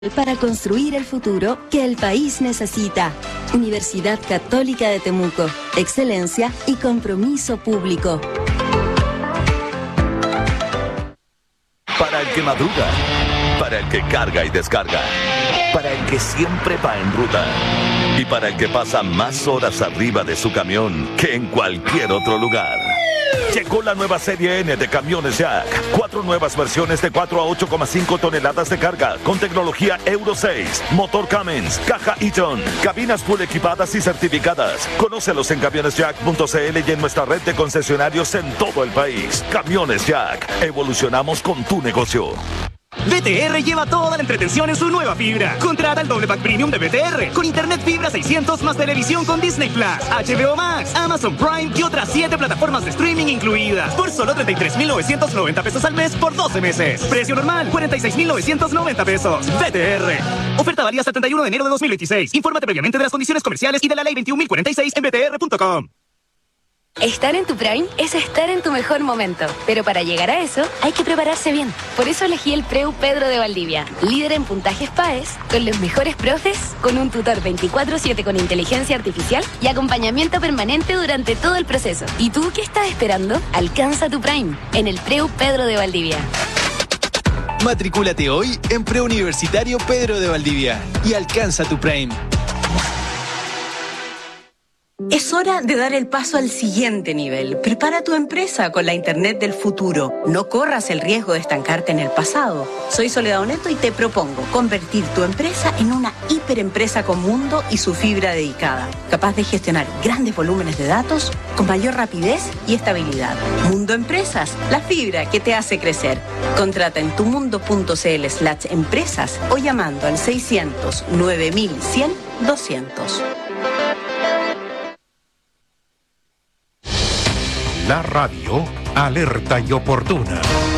Para construir el futuro que el país necesita. Universidad Católica de Temuco. Excelencia y compromiso público. Para el que madruga, para el que carga y descarga, para el que siempre va en ruta y para el que pasa más horas arriba de su camión que en cualquier otro lugar. Llegó la nueva serie N de camiones Jack. 4 nuevas versiones de 4 a 8,5 toneladas de carga con tecnología Euro 6, motor Cummins, caja Eaton, cabinas full equipadas y certificadas. Conócelos en camionesjack.cl y en nuestra red de concesionarios en todo el país. Camiones Jack. Evolucionamos con tu negocio. VTR lleva toda la entretención en su nueva fibra. Contrata el doble pack premium de VTR con internet fibra 600 más televisión con Disney Plus, HBO Max, Amazon Prime y otras 7 plataformas de streaming incluidas por solo 33,990 pesos al mes por 12 meses. Precio normal 46,990 pesos. VTR. Oferta válida hasta el 31 de enero de 2026. Infórmate previamente de las condiciones comerciales y de la ley 21.046 en vtr.com. Estar en tu Prime es estar en tu mejor momento, pero para llegar a eso hay que prepararse bien. Por eso elegí el Preu Pedro de Valdivia, líder en puntajes PAES, con los mejores profes, con un tutor 24/7 con inteligencia artificial y acompañamiento permanente durante todo el proceso. ¿Y tú qué estás esperando? Alcanza tu Prime en el Preu Pedro de Valdivia. Matricúlate hoy en Preuniversitario Pedro de Valdivia y alcanza tu Prime. Es hora de dar el paso al siguiente nivel. Prepara tu empresa con la Internet del futuro. No corras el riesgo de estancarte en el pasado. Soy Soledad Oneto y te propongo convertir tu empresa en una hiperempresa con mundo y su fibra dedicada, capaz de gestionar grandes volúmenes de datos con mayor rapidez y estabilidad. Mundo Empresas, la fibra que te hace crecer. Contrata en tumundo.cl/empresas o llamando al 600 9100 200. La radio, alerta y oportuna.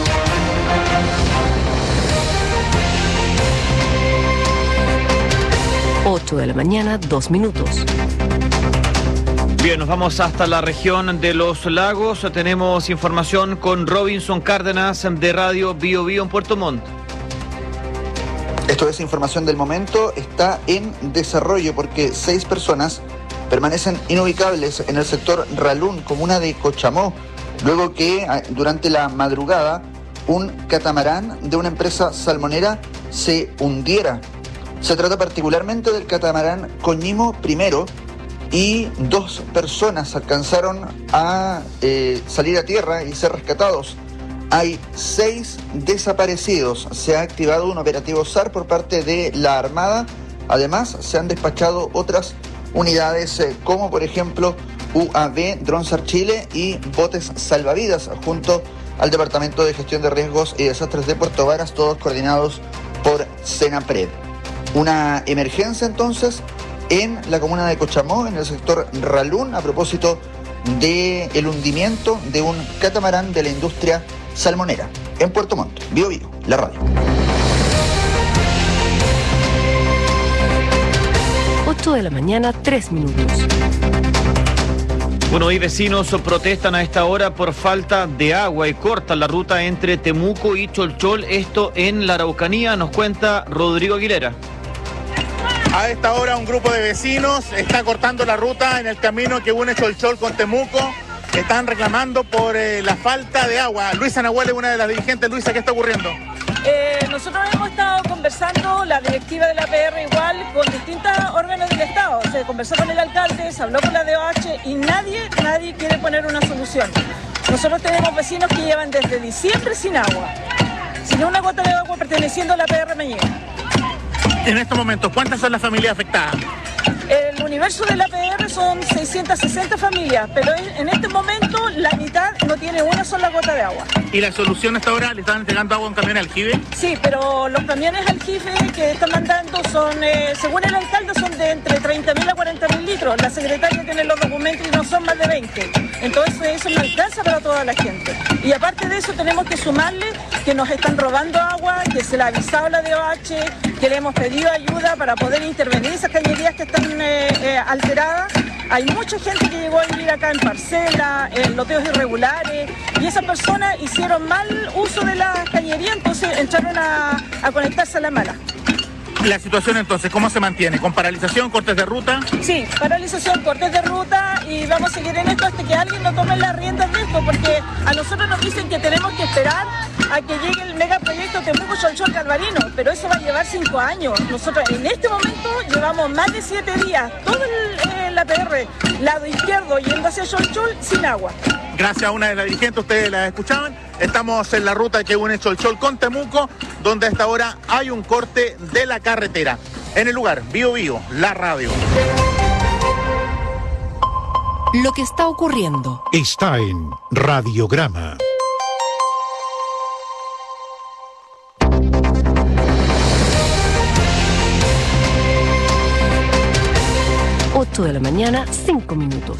Ocho de la mañana, 2 minutos. Bien, nos vamos hasta la región de los lagos. Tenemos información con Robinson Cárdenas de Radio Bio Bio en Puerto Montt. Esto es información del momento, está en desarrollo porque 6 personas permanecen inubicables en el sector Ralún, comuna de Cochamó, luego que durante la madrugada un catamarán de una empresa salmonera se hundiera. Se trata particularmente del catamarán Coñimo I y 2 personas alcanzaron a salir a tierra y ser rescatados. Hay 6 desaparecidos. Se ha activado un operativo SAR por parte de la Armada. Además, se han despachado otras unidades como por ejemplo UAV, Dronsar Chile y botes salvavidas junto al Departamento de Gestión de Riesgos y Desastres de Puerto Varas, todos coordinados por Senapred. Una emergencia entonces en la comuna de Cochamó, en el sector Ralún, a propósito del hundimiento de un catamarán de la industria salmonera en Puerto Montt. Bio Bio, la radio. 8 de la mañana, 3 minutos. Bueno, hoy vecinos protestan a esta hora por falta de agua y cortan la ruta entre Temuco y Cholchol, esto en la Araucanía, nos cuenta Rodrigo Aguilera. A esta hora un grupo de vecinos está cortando la ruta en el camino que une Cholchol con Temuco. Están reclamando por la falta de agua. Luisa Nahuel es una de las dirigentes. Luisa, ¿qué está ocurriendo? Nosotros hemos estado conversando, la directiva de la APR igual, con distintos órganos del Estado. Se conversó con el alcalde, se habló con la DOH y nadie quiere poner una solución. Nosotros tenemos vecinos que llevan desde diciembre sin agua, sin una gota de agua perteneciendo a la APR Mañé. En estos momentos, ¿cuántas son las familias afectadas? El universo de la APR son 660 familias, pero en este momento la mitad no tiene una sola gota de agua. ¿Y la solución hasta ahora le están entregando agua a un camión aljibe? Sí, pero los camiones aljibe que están mandando son, según el alcalde, son de entre 30.000 a 40.000 litros. La secretaria tiene los documentos y no son más de 20. Entonces eso no alcanza para toda la gente. Y aparte de eso tenemos que sumarle que nos están robando agua, que se le ha avisado a la DOH, que le hemos pedido ayuda para poder intervenir esas cañerías que están alteradas. Hay mucha gente que llegó a vivir acá en parcela, en loteos irregulares, y esas personas hicieron mal uso de la cañería, entonces entraron a conectarse a la mala. La situación entonces, ¿cómo se mantiene? ¿Con paralización, cortes de ruta? Sí, paralización, cortes de ruta y vamos a seguir en esto hasta que alguien nos tome las riendas de esto, porque a nosotros nos dicen que tenemos que esperar a que llegue el megaproyecto Temuco-Cholchol-Galvarino, pero eso va a llevar 5 años. Nosotros en este momento llevamos más de 7 días, todo el APR, lado izquierdo, yendo hacia Cholchol sin agua. Gracias a una de las dirigentes, ustedes la escuchaban, estamos en la ruta que une Cholchol con Temuco, donde a esta hora hay un corte de la carretera. En el lugar, Bio Bio, la radio. Lo que está ocurriendo está en Radiograma. de la mañana, 5 minutos.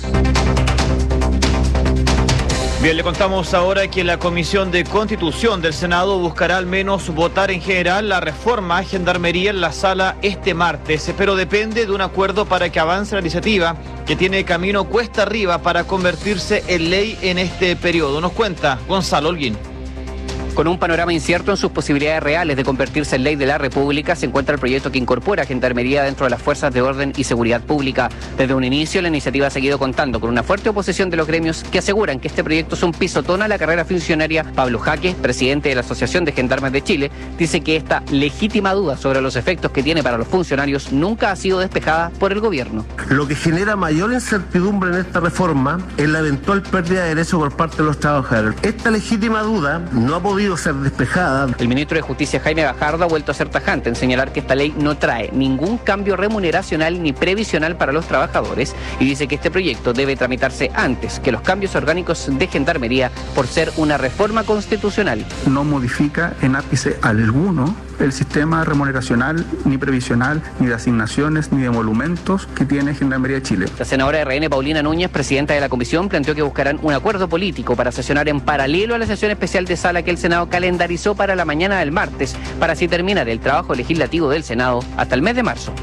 Bien, le contamos ahora que la Comisión de Constitución del Senado buscará al menos votar en general la reforma a Gendarmería en la sala este martes, pero depende de un acuerdo para que avance la iniciativa que tiene camino cuesta arriba para convertirse en ley en este periodo. Nos cuenta Gonzalo Holguín. Con un panorama incierto en sus posibilidades reales de convertirse en ley de la República, se encuentra el proyecto que incorpora Gendarmería dentro de las fuerzas de orden y seguridad pública. Desde un inicio, la iniciativa ha seguido contando con una fuerte oposición de los gremios que aseguran que este proyecto es un pisotón a la carrera funcionaria. Pablo Jaque, presidente de la Asociación de Gendarmes de Chile, dice que esta legítima duda sobre los efectos que tiene para los funcionarios nunca ha sido despejada por el gobierno. Lo que genera mayor incertidumbre en esta reforma es la eventual pérdida de derechos por parte de los trabajadores. Esta legítima duda no ha podido ser despejada. El ministro de Justicia, Jaime Gajardo, ha vuelto a ser tajante en señalar que esta ley no trae ningún cambio remuneracional ni previsional para los trabajadores y dice que este proyecto debe tramitarse antes que los cambios orgánicos de Gendarmería por ser una reforma constitucional. No modifica en ápice alguno el sistema remuneracional, ni previsional, ni de asignaciones, ni de emolumentos que tiene Gendarmería de Chile. La senadora de RN, Paulina Núñez, presidenta de la comisión, planteó que buscarán un acuerdo político para sesionar en paralelo a la sesión especial de sala que el Senado calendarizó para la mañana del martes, para así terminar el trabajo legislativo del Senado hasta el mes de marzo.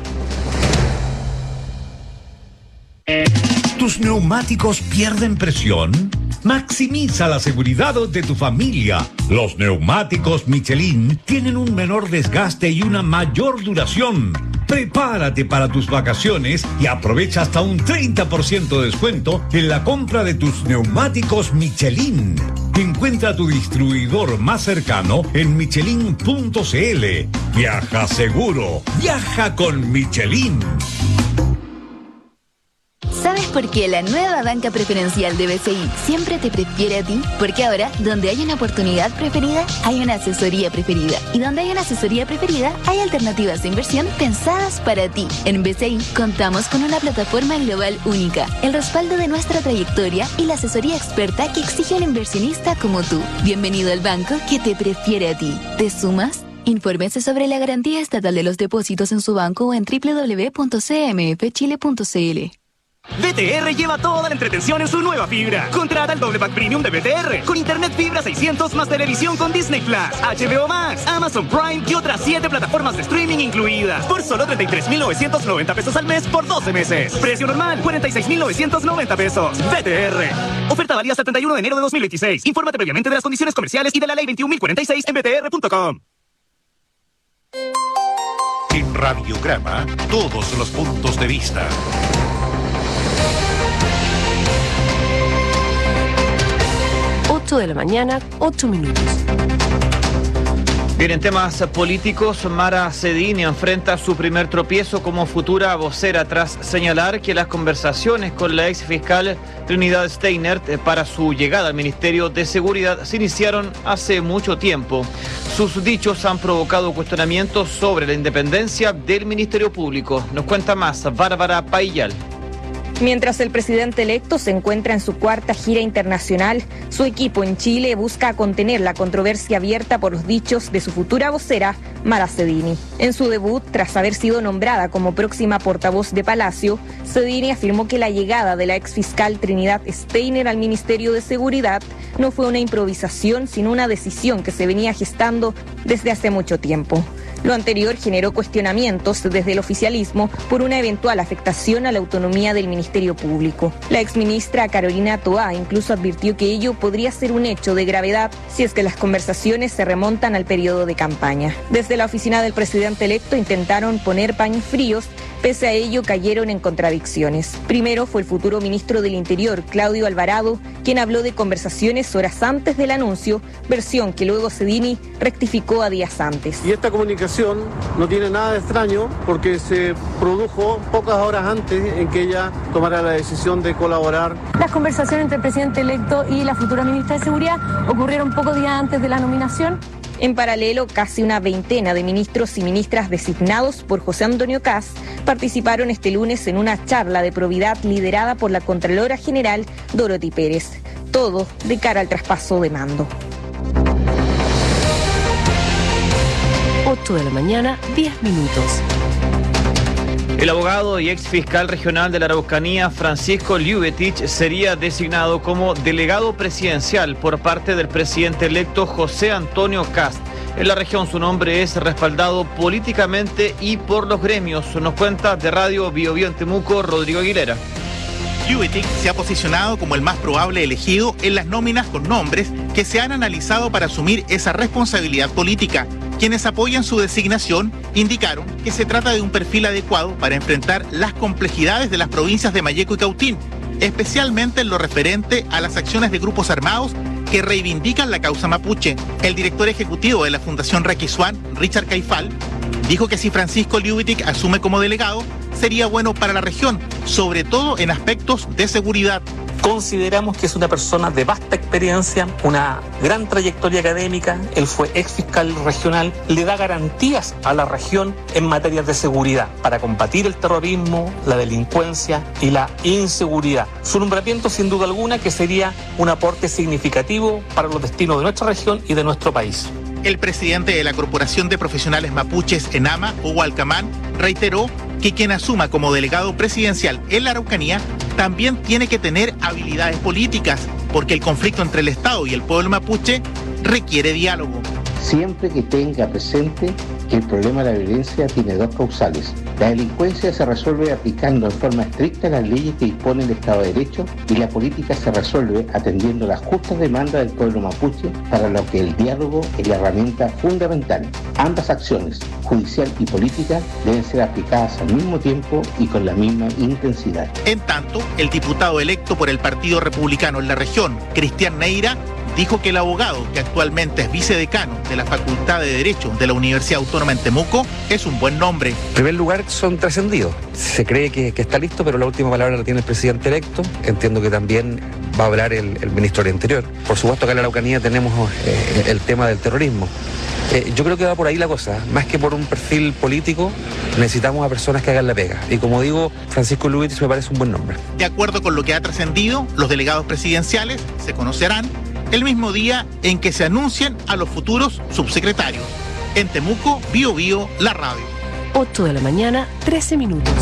¿Tus neumáticos pierden presión? Maximiza la seguridad de tu familia. Los neumáticos Michelin tienen un menor desgaste y una mayor duración. Prepárate para tus vacaciones y aprovecha hasta un 30% de descuento en la compra de tus neumáticos Michelin. Encuentra tu distribuidor más cercano en michelin.cl. Viaja seguro. Viaja con Michelin. ¿Sabes por qué la nueva banca preferencial de BCI siempre te prefiere a ti? Porque ahora, donde hay una oportunidad preferida, hay una asesoría preferida. Y donde hay una asesoría preferida, hay alternativas de inversión pensadas para ti. En BCI contamos con una plataforma global única, el respaldo de nuestra trayectoria y la asesoría experta que exige un inversionista como tú. Bienvenido al banco que te prefiere a ti. ¿Te sumas? Infórmese sobre la garantía estatal de los depósitos en su banco o en www.cmfchile.cl. BTR lleva toda la entretención en su nueva fibra. Contrata el doble pack premium de BTR con internet fibra 600 más televisión con Disney Plus, HBO Max, Amazon Prime y otras 7 plataformas de streaming incluidas por solo 33,990 pesos al mes por 12 meses. Precio normal 46,990 pesos. BTR. Oferta válida hasta el 31 de enero de 2026. Infórmate previamente de las condiciones comerciales y de la ley 21.046 en btr.com. En Radiograma, todos los puntos de vista. De la mañana, 8 minutos. Bien, en temas políticos, Mara Cedini enfrenta su primer tropiezo como futura vocera tras señalar que las conversaciones con la ex fiscal Trinidad Steiner para su llegada al Ministerio de Seguridad se iniciaron hace mucho tiempo. Sus dichos han provocado cuestionamientos sobre la independencia del Ministerio Público. Nos cuenta más Bárbara Paillal. Mientras el presidente electo se encuentra en su cuarta gira internacional, su equipo en Chile busca contener la controversia abierta por los dichos de su futura vocera, Mara Cedini. En su debut, tras haber sido nombrada como próxima portavoz de Palacio, Cedini afirmó que la llegada de la exfiscal Trinidad Steiner al Ministerio de Seguridad no fue una improvisación, sino una decisión que se venía gestando desde hace mucho tiempo. Lo anterior generó cuestionamientos desde el oficialismo por una eventual afectación a la autonomía del Ministerio Público. La exministra Carolina Toá incluso advirtió que ello podría ser un hecho de gravedad si es que las conversaciones se remontan al periodo de campaña. Desde la oficina del presidente electo intentaron poner paños fríos, pese a ello cayeron en contradicciones. Primero fue el futuro ministro del Interior, Claudio Alvarado, quien habló de conversaciones horas antes del anuncio, versión que luego Cedini rectificó a días antes. Y esta comunicación no tiene nada de extraño porque se produjo pocas horas antes en que ella tomara la decisión de colaborar. Las conversaciones entre el presidente electo y la futura ministra de Seguridad ocurrieron pocos días antes de la nominación. En paralelo, casi una veintena de ministros y ministras designados por José Antonio Kast participaron este lunes en una charla de probidad liderada por la Contralora General Dorothy Pérez. Todo de cara al traspaso de mando. 8 de la mañana, 10 minutos. El abogado y ex fiscal regional de la Araucanía, Francisco Liubetich, sería designado como delegado presidencial por parte del presidente electo José Antonio Kast. En la región su nombre es respaldado políticamente y por los gremios. Nos cuenta de Radio Bio Bio en Temuco, Rodrigo Aguilera. Liubetich se ha posicionado como el más probable elegido en las nóminas con nombres que se han analizado para asumir esa responsabilidad política. Quienes apoyan su designación indicaron que se trata de un perfil adecuado para enfrentar las complejidades de las provincias de Malleco y Cautín, especialmente en lo referente a las acciones de grupos armados que reivindican la causa mapuche. El director ejecutivo de la Fundación Raquisuán, Richard Caifal, dijo que si Francisco Liubetich asume como delegado, sería bueno para la región, sobre todo en aspectos de seguridad. Consideramos que es una persona de vasta experiencia, una gran trayectoria académica, él fue ex fiscal regional, le da garantías a la región en materia de seguridad para combatir el terrorismo, la delincuencia y la inseguridad. Su nombramiento sin duda alguna que sería un aporte significativo para los destinos de nuestra región y de nuestro país. El presidente de la Corporación de Profesionales Mapuches, ENAMA, Hugo Alcamán, reiteró que quien asuma como delegado presidencial en la Araucanía también tiene que tener habilidades políticas, porque el conflicto entre el Estado y el pueblo mapuche requiere diálogo. Siempre que tenga presente que el problema de la violencia tiene dos causales. La delincuencia se resuelve aplicando en forma estricta las leyes que dispone el Estado de Derecho y la política se resuelve atendiendo las justas demandas del pueblo mapuche, para lo que el diálogo es la herramienta fundamental. Ambas acciones, judicial y política, deben ser aplicadas al mismo tiempo y con la misma intensidad. En tanto, el diputado electo por el Partido Republicano en la región, Cristian Neira, dijo que el abogado, que actualmente es vicedecano de la Facultad de Derecho de la Universidad Autónoma en Temuco, es un buen nombre. En primer lugar, son trascendidos. Se cree que está listo, pero la última palabra la tiene el presidente electo. Entiendo que también va a hablar el ministro del Interior. Por supuesto, acá en la Araucanía tenemos el tema del terrorismo. Yo creo que va por ahí la cosa. Más que por un perfil político, necesitamos a personas que hagan la pega. Y como digo, Francisco Liubetich me parece un buen nombre. De acuerdo con lo que ha trascendido, los delegados presidenciales se conocerán el mismo día en que se anuncien a los futuros subsecretarios. En Temuco, Bio Bio, la radio. 8 de la mañana, 13 minutos.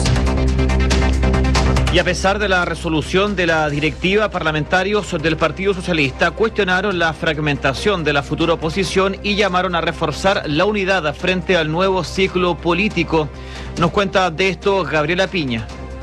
Y a pesar de la resolución de la directiva, parlamentarios del Partido Socialista cuestionaron la fragmentación de la futura oposición y llamaron a reforzar la unidad frente al nuevo ciclo político. Nos cuenta de esto Gabriela Piña.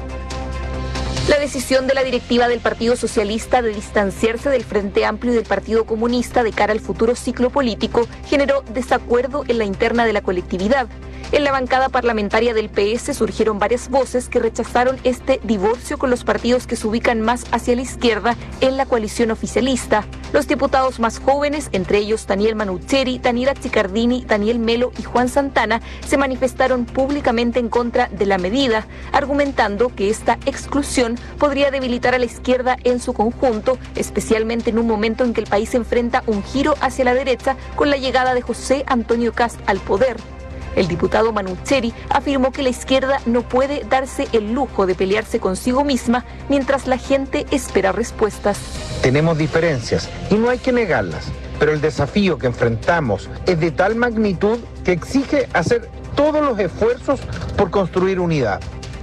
La decisión de la directiva del Partido Socialista de distanciarse del Frente Amplio y del Partido Comunista de cara al futuro ciclo político generó desacuerdo en la interna de la colectividad. En la bancada parlamentaria del PS surgieron varias voces que rechazaron este divorcio con los partidos que se ubican más hacia la izquierda en la coalición oficialista. Los diputados más jóvenes, entre ellos Daniel Manucheri, Daniela Chicardini, Daniel Melo y Juan Santana, se manifestaron públicamente en contra de la medida, argumentando que esta exclusión podría debilitar a la izquierda en su conjunto, especialmente en un momento en que el país enfrenta un giro hacia la derecha con la llegada de José Antonio Kast al poder. El diputado Manucheri afirmó que la izquierda no puede darse el lujo de pelearse consigo misma mientras la gente espera respuestas. Tenemos diferencias y no hay que negarlas, pero el desafío que enfrentamos es de tal magnitud que exige hacer todos los esfuerzos por construir unidad.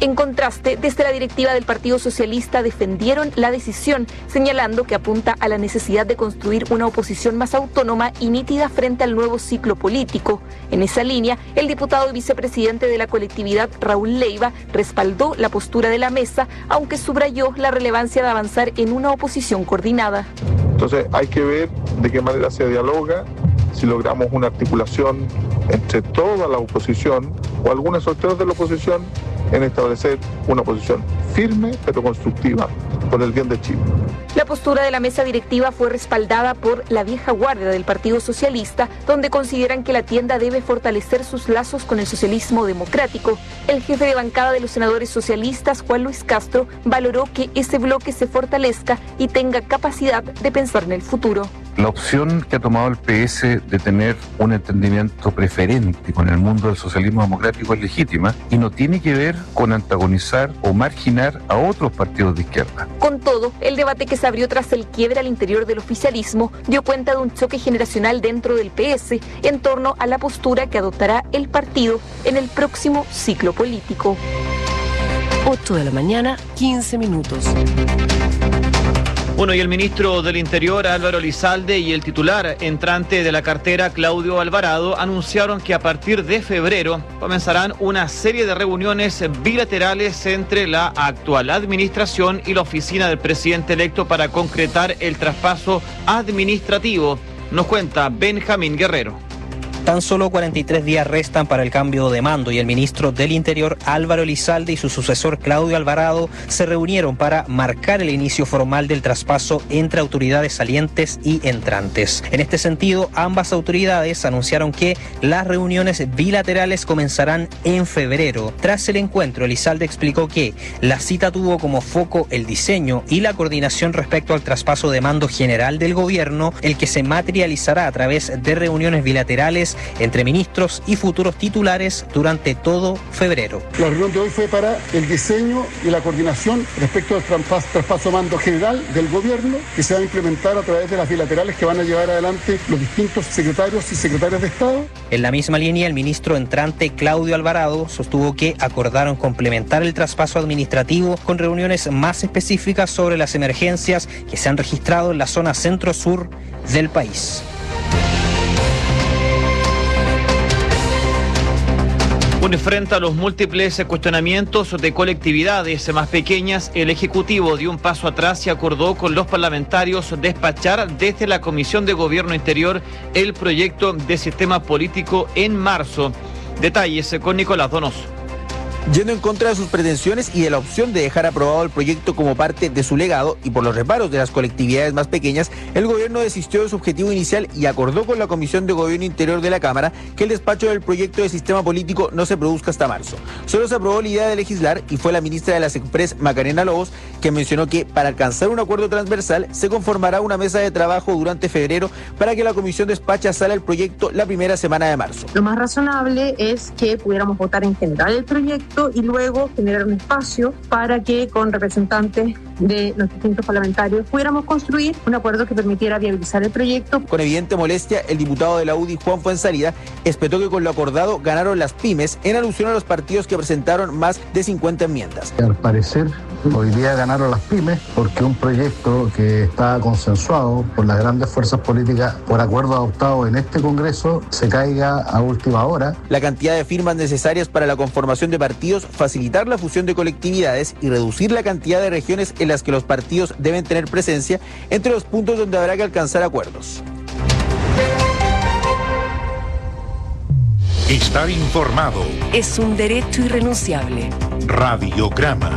En contraste, desde la directiva del Partido Socialista defendieron la decisión, señalando que apunta a la necesidad de construir una oposición más autónoma y nítida frente al nuevo ciclo político. En esa línea, el diputado y vicepresidente de la colectividad, Raúl Leiva, respaldó la postura de la mesa, aunque subrayó la relevancia de avanzar en una oposición coordinada. Entonces hay que ver de qué manera se dialoga, si logramos una articulación entre toda la oposición o algunos sectores de la oposición en establecer una posición firme pero constructiva por el bien de Chile. La postura de la mesa directiva fue respaldada por la vieja guardia del Partido Socialista, donde consideran que la tienda debe fortalecer sus lazos con el socialismo democrático. El jefe de bancada de los senadores socialistas, Juan Luis Castro, valoró que ese bloque se fortalezca y tenga capacidad de pensar en el futuro. La opción que ha tomado el PS de tener un entendimiento preferente con el mundo del socialismo democrático es legítima y no tiene que ver con antagonizar o marginar a otros partidos de izquierda. Con todo, el debate que se abrió tras el quiebre al interior del oficialismo dio cuenta de un choque generacional dentro del PS en torno a la postura que adoptará el partido en el próximo ciclo político. 8 de la mañana, 15 minutos. Bueno, y el ministro del Interior, Álvaro Elizalde, y el titular entrante de la cartera, Claudio Alvarado, anunciaron que a partir de febrero comenzarán una serie de reuniones bilaterales entre la actual administración y la oficina del presidente electo para concretar el traspaso administrativo. Nos cuenta Benjamín Guerrero. Tan solo 43 días restan para el cambio de mando y el ministro del Interior, Álvaro Elizalde, y su sucesor, Claudio Alvarado, se reunieron para marcar el inicio formal del traspaso entre autoridades salientes y entrantes. En este sentido, ambas autoridades anunciaron que las reuniones bilaterales comenzarán en febrero. Tras el encuentro, Elizalde explicó que la cita tuvo como foco el diseño y la coordinación respecto al traspaso de mando general del gobierno, el que se materializará a través de reuniones bilaterales entre ministros y futuros titulares durante todo febrero. La reunión de hoy fue para el diseño y la coordinación respecto al traspaso de mando general del gobierno, que se va a implementar a través de las bilaterales que van a llevar adelante los distintos secretarios y secretarias de Estado. En la misma línea, el ministro entrante, Claudio Alvarado, sostuvo que acordaron complementar el traspaso administrativo con reuniones más específicas sobre las emergencias que se han registrado en la zona centro-sur del país. Bueno, frente a los múltiples cuestionamientos de colectividades más pequeñas, el Ejecutivo dio un paso atrás y acordó con los parlamentarios despachar desde la Comisión de Gobierno Interior el proyecto de sistema político en marzo. Detalles con Nicolás Donoso. Yendo en contra de sus pretensiones y de la opción de dejar aprobado el proyecto como parte de su legado y por los reparos de las colectividades más pequeñas, el gobierno desistió de su objetivo inicial y acordó con la Comisión de Gobierno Interior de la Cámara que el despacho del proyecto de sistema político no se produzca hasta marzo. Solo se aprobó la idea de legislar y fue la ministra de las Express, Macarena Lobos, que mencionó que para alcanzar un acuerdo transversal se conformará una mesa de trabajo durante febrero para que la comisión despache a sala el proyecto la primera semana de marzo. Lo más razonable es que pudiéramos votar en general el proyecto y luego generar un espacio para que con representantes de los distintos parlamentarios pudiéramos construir un acuerdo que permitiera viabilizar el proyecto. Con evidente molestia, el diputado de la UDI, Juan Fuenzalida, espetó que con lo acordado ganaron las pymes en alusión a los partidos que presentaron más de 50 enmiendas. Al parecer, hoy día ganaron las pymes porque un proyecto que está consensuado por las grandes fuerzas políticas por acuerdo adoptado en este Congreso se caiga a última hora. La cantidad de firmas necesarias para la conformación de partidos, facilitar la fusión de colectividades y reducir la cantidad de regiones en las que los partidos deben tener presencia, entre los puntos donde habrá que alcanzar acuerdos. Estar informado es un derecho irrenunciable. Radiograma.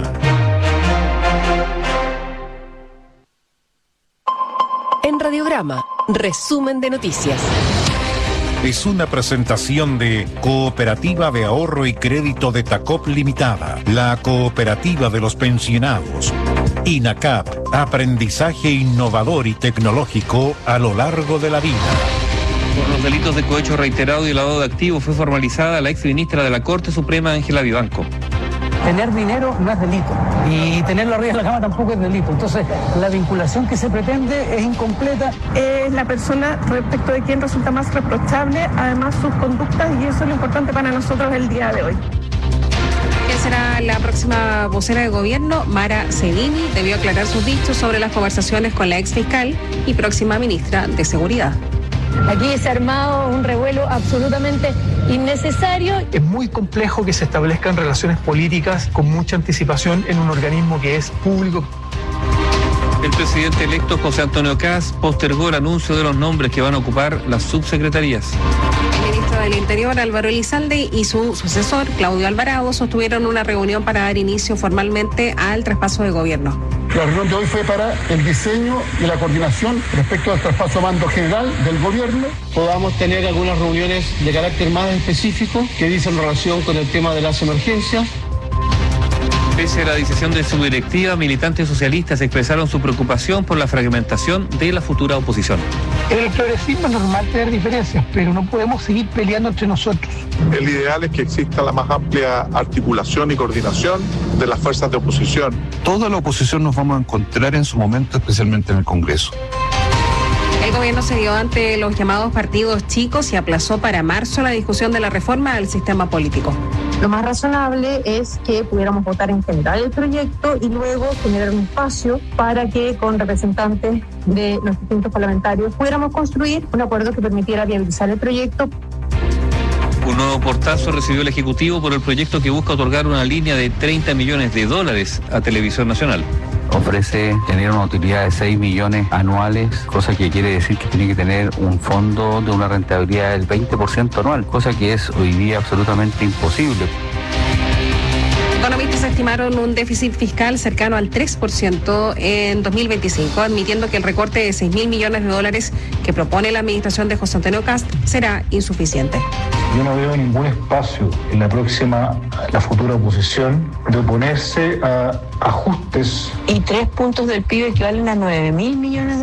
En Radiograma, resumen de noticias. Es una presentación de Cooperativa de Ahorro y Crédito de Tacop Limitada, la cooperativa de los pensionados. INACAP, aprendizaje innovador y tecnológico a lo largo de la vida. Por los delitos de cohecho reiterado y lavado de activos fue formalizada la exministra de la Corte Suprema, Ángela Vivanco. Tener dinero no es delito y tenerlo arriba de la cama tampoco es delito. Entonces, la vinculación que se pretende es incompleta. Es la persona respecto de quien resulta más reprochable, además sus conductas, y eso es lo importante para nosotros el día de hoy. ¿Quién será la próxima vocera de gobierno? Mara Cedini debió aclarar sus dichos sobre las conversaciones con la ex fiscal y próxima ministra de Seguridad. Aquí se ha armado un revuelo absolutamente innecesario. Es muy complejo que se establezcan relaciones políticas con mucha anticipación en un organismo que es público. El presidente electo José Antonio Kast postergó el anuncio de los nombres que van a ocupar las subsecretarías. El ministro del Interior, Álvaro Elizalde, y su sucesor, Claudio Alvarado, sostuvieron una reunión para dar inicio formalmente al traspaso de gobierno. La reunión de hoy fue para el diseño y la coordinación respecto al traspaso a mando general del gobierno. Podamos tener algunas reuniones de carácter más específico que dicen relación con el tema de las emergencias. Pese a la decisión de su directiva, militantes socialistas expresaron su preocupación por la fragmentación de la futura oposición. En el progresismo es normal tener diferencias, pero no podemos seguir peleando entre nosotros. El ideal es que exista la más amplia articulación y coordinación de las fuerzas de oposición. Toda la oposición nos vamos a encontrar en su momento, especialmente en el Congreso. El gobierno se dio ante los llamados partidos chicos y aplazó para marzo la discusión de la reforma del sistema político. Lo más razonable es que pudiéramos votar en general el proyecto y luego generar un espacio para que con representantes de los distintos parlamentarios pudiéramos construir un acuerdo que permitiera viabilizar el proyecto. Un nuevo portazo recibió el Ejecutivo por el proyecto que busca otorgar una línea de $30 millones a Televisión Nacional. Ofrece tener una utilidad de 6 millones anuales, cosa que quiere decir que tiene que tener un fondo de una rentabilidad del 20% anual, cosa que es hoy día absolutamente imposible. Economistas estimaron un déficit fiscal cercano al 3% en 2025, admitiendo que el recorte de $6.000 millones que propone la administración de José Antonio Kast será insuficiente. Yo no veo ningún espacio en la futura oposición de oponerse a ajustes. Y 3 puntos del PIB equivalen a $9.000 millones.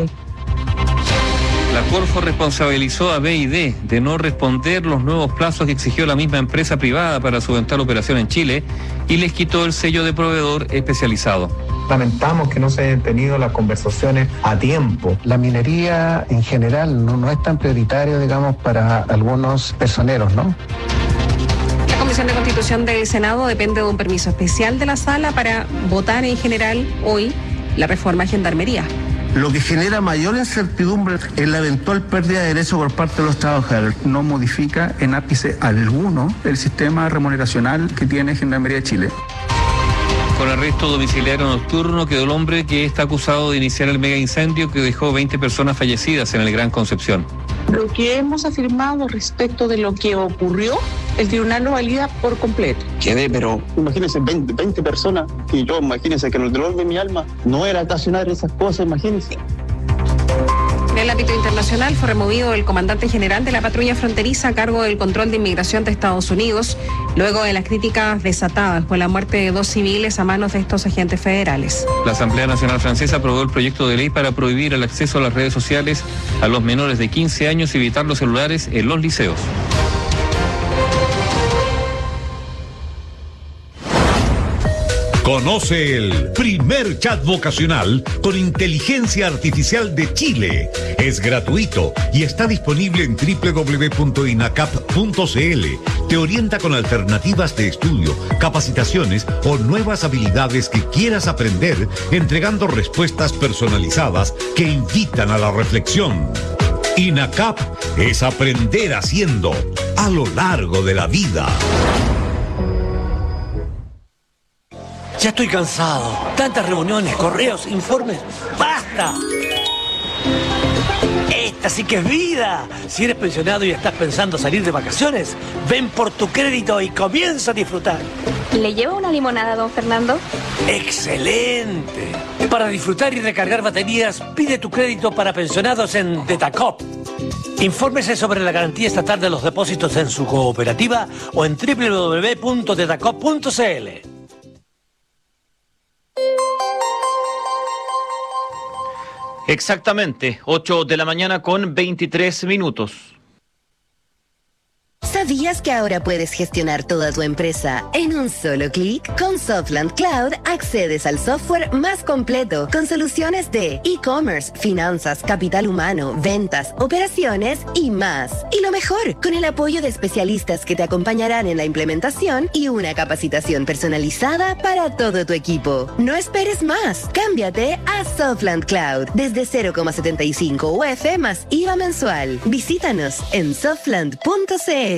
La Corfo responsabilizó a BID de no responder los nuevos plazos que exigió la misma empresa privada para su eventual operación en Chile y les quitó el sello de proveedor especializado. Lamentamos que no se hayan tenido las conversaciones a tiempo. La minería en general no es tan prioritario, digamos, para algunos personeros, ¿no? La Comisión de Constitución del Senado depende de un permiso especial de la Sala para votar en general hoy la reforma a Gendarmería. Lo que genera mayor incertidumbre es la eventual pérdida de derechos por parte de los trabajadores. No modifica en ápice alguno el sistema remuneracional que tiene Gendarmería de Chile. Con arresto domiciliario nocturno quedó el hombre que está acusado de iniciar el mega incendio que dejó 20 personas fallecidas en el Gran Concepción. Lo que hemos afirmado respecto de lo que ocurrió, el tribunal lo valida por completo. Pero imagínense 20 personas, y yo imagínense que en el dolor de mi alma no era ocasionar esas cosas, imagínense. En el ámbito internacional fue removido el comandante general de la patrulla fronteriza a cargo del control de inmigración de Estados Unidos, luego de las críticas desatadas por la muerte de 2 civiles a manos de estos agentes federales. La Asamblea Nacional Francesa aprobó el proyecto de ley para prohibir el acceso a las redes sociales a los menores de 15 años y evitar los celulares en los liceos. Conoce el primer chat vocacional con inteligencia artificial de Chile. Es gratuito y está disponible en www.inacap.cl. Te orienta con alternativas de estudio, capacitaciones o nuevas habilidades que quieras aprender, entregando respuestas personalizadas que invitan a la reflexión. INACAP es aprender haciendo a lo largo de la vida. Ya estoy cansado. Tantas reuniones, correos, informes. ¡Basta! Esta sí que es vida. Si eres pensionado y estás pensando salir de vacaciones, ven por tu crédito y comienza a disfrutar. ¿Le llevo una limonada, don Fernando? ¡Excelente! Para disfrutar y recargar baterías, pide tu crédito para pensionados en Detacop. Infórmese sobre la garantía estatal de los depósitos en su cooperativa o en www.detacop.cl. Exactamente, 8 de la mañana con 23 minutos. ¿Sabías que ahora puedes gestionar toda tu empresa en un solo clic? Con Softland Cloud accedes al software más completo con soluciones de e-commerce, finanzas, capital humano, ventas, operaciones y más. Y lo mejor, con el apoyo de especialistas que te acompañarán en la implementación y una capacitación personalizada para todo tu equipo. No esperes más. Cámbiate a Softland Cloud desde 0,75 UF más IVA mensual. Visítanos en softland.cl.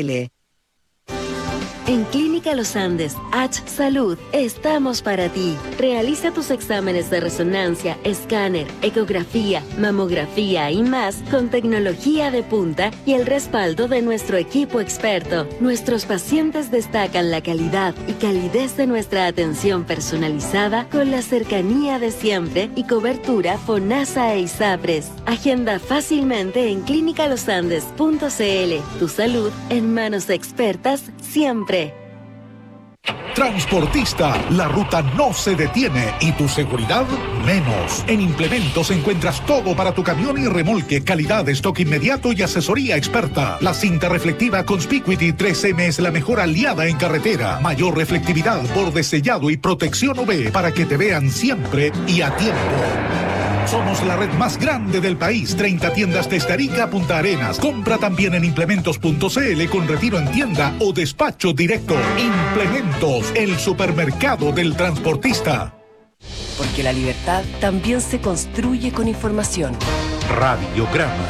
En Clínica Los Andes, H Salud, estamos para ti. Realiza tus exámenes de resonancia, escáner, ecografía, mamografía y más con tecnología de punta y el respaldo de nuestro equipo experto. Nuestros pacientes destacan la calidad y calidez de nuestra atención personalizada con la cercanía de siempre y cobertura FONASA e ISAPRES. Agenda fácilmente en clinicalosandes.cl. Tu salud en manos expertas siempre. Transportista, la ruta no se detiene y tu seguridad menos. En Implementos encuentras todo para tu camión y remolque, calidad, stock inmediato y asesoría experta. La cinta reflectiva Conspicuity 3M es la mejor aliada en carretera. Mayor reflectividad, borde sellado y protección UV para que te vean siempre y a tiempo. Somos la red más grande del país, 30 tiendas desde Arica a Punta Arenas. Compra también en implementos.cl con retiro en tienda o despacho directo. Implementos, el supermercado del transportista. Porque la libertad también se construye con información. Radiograma.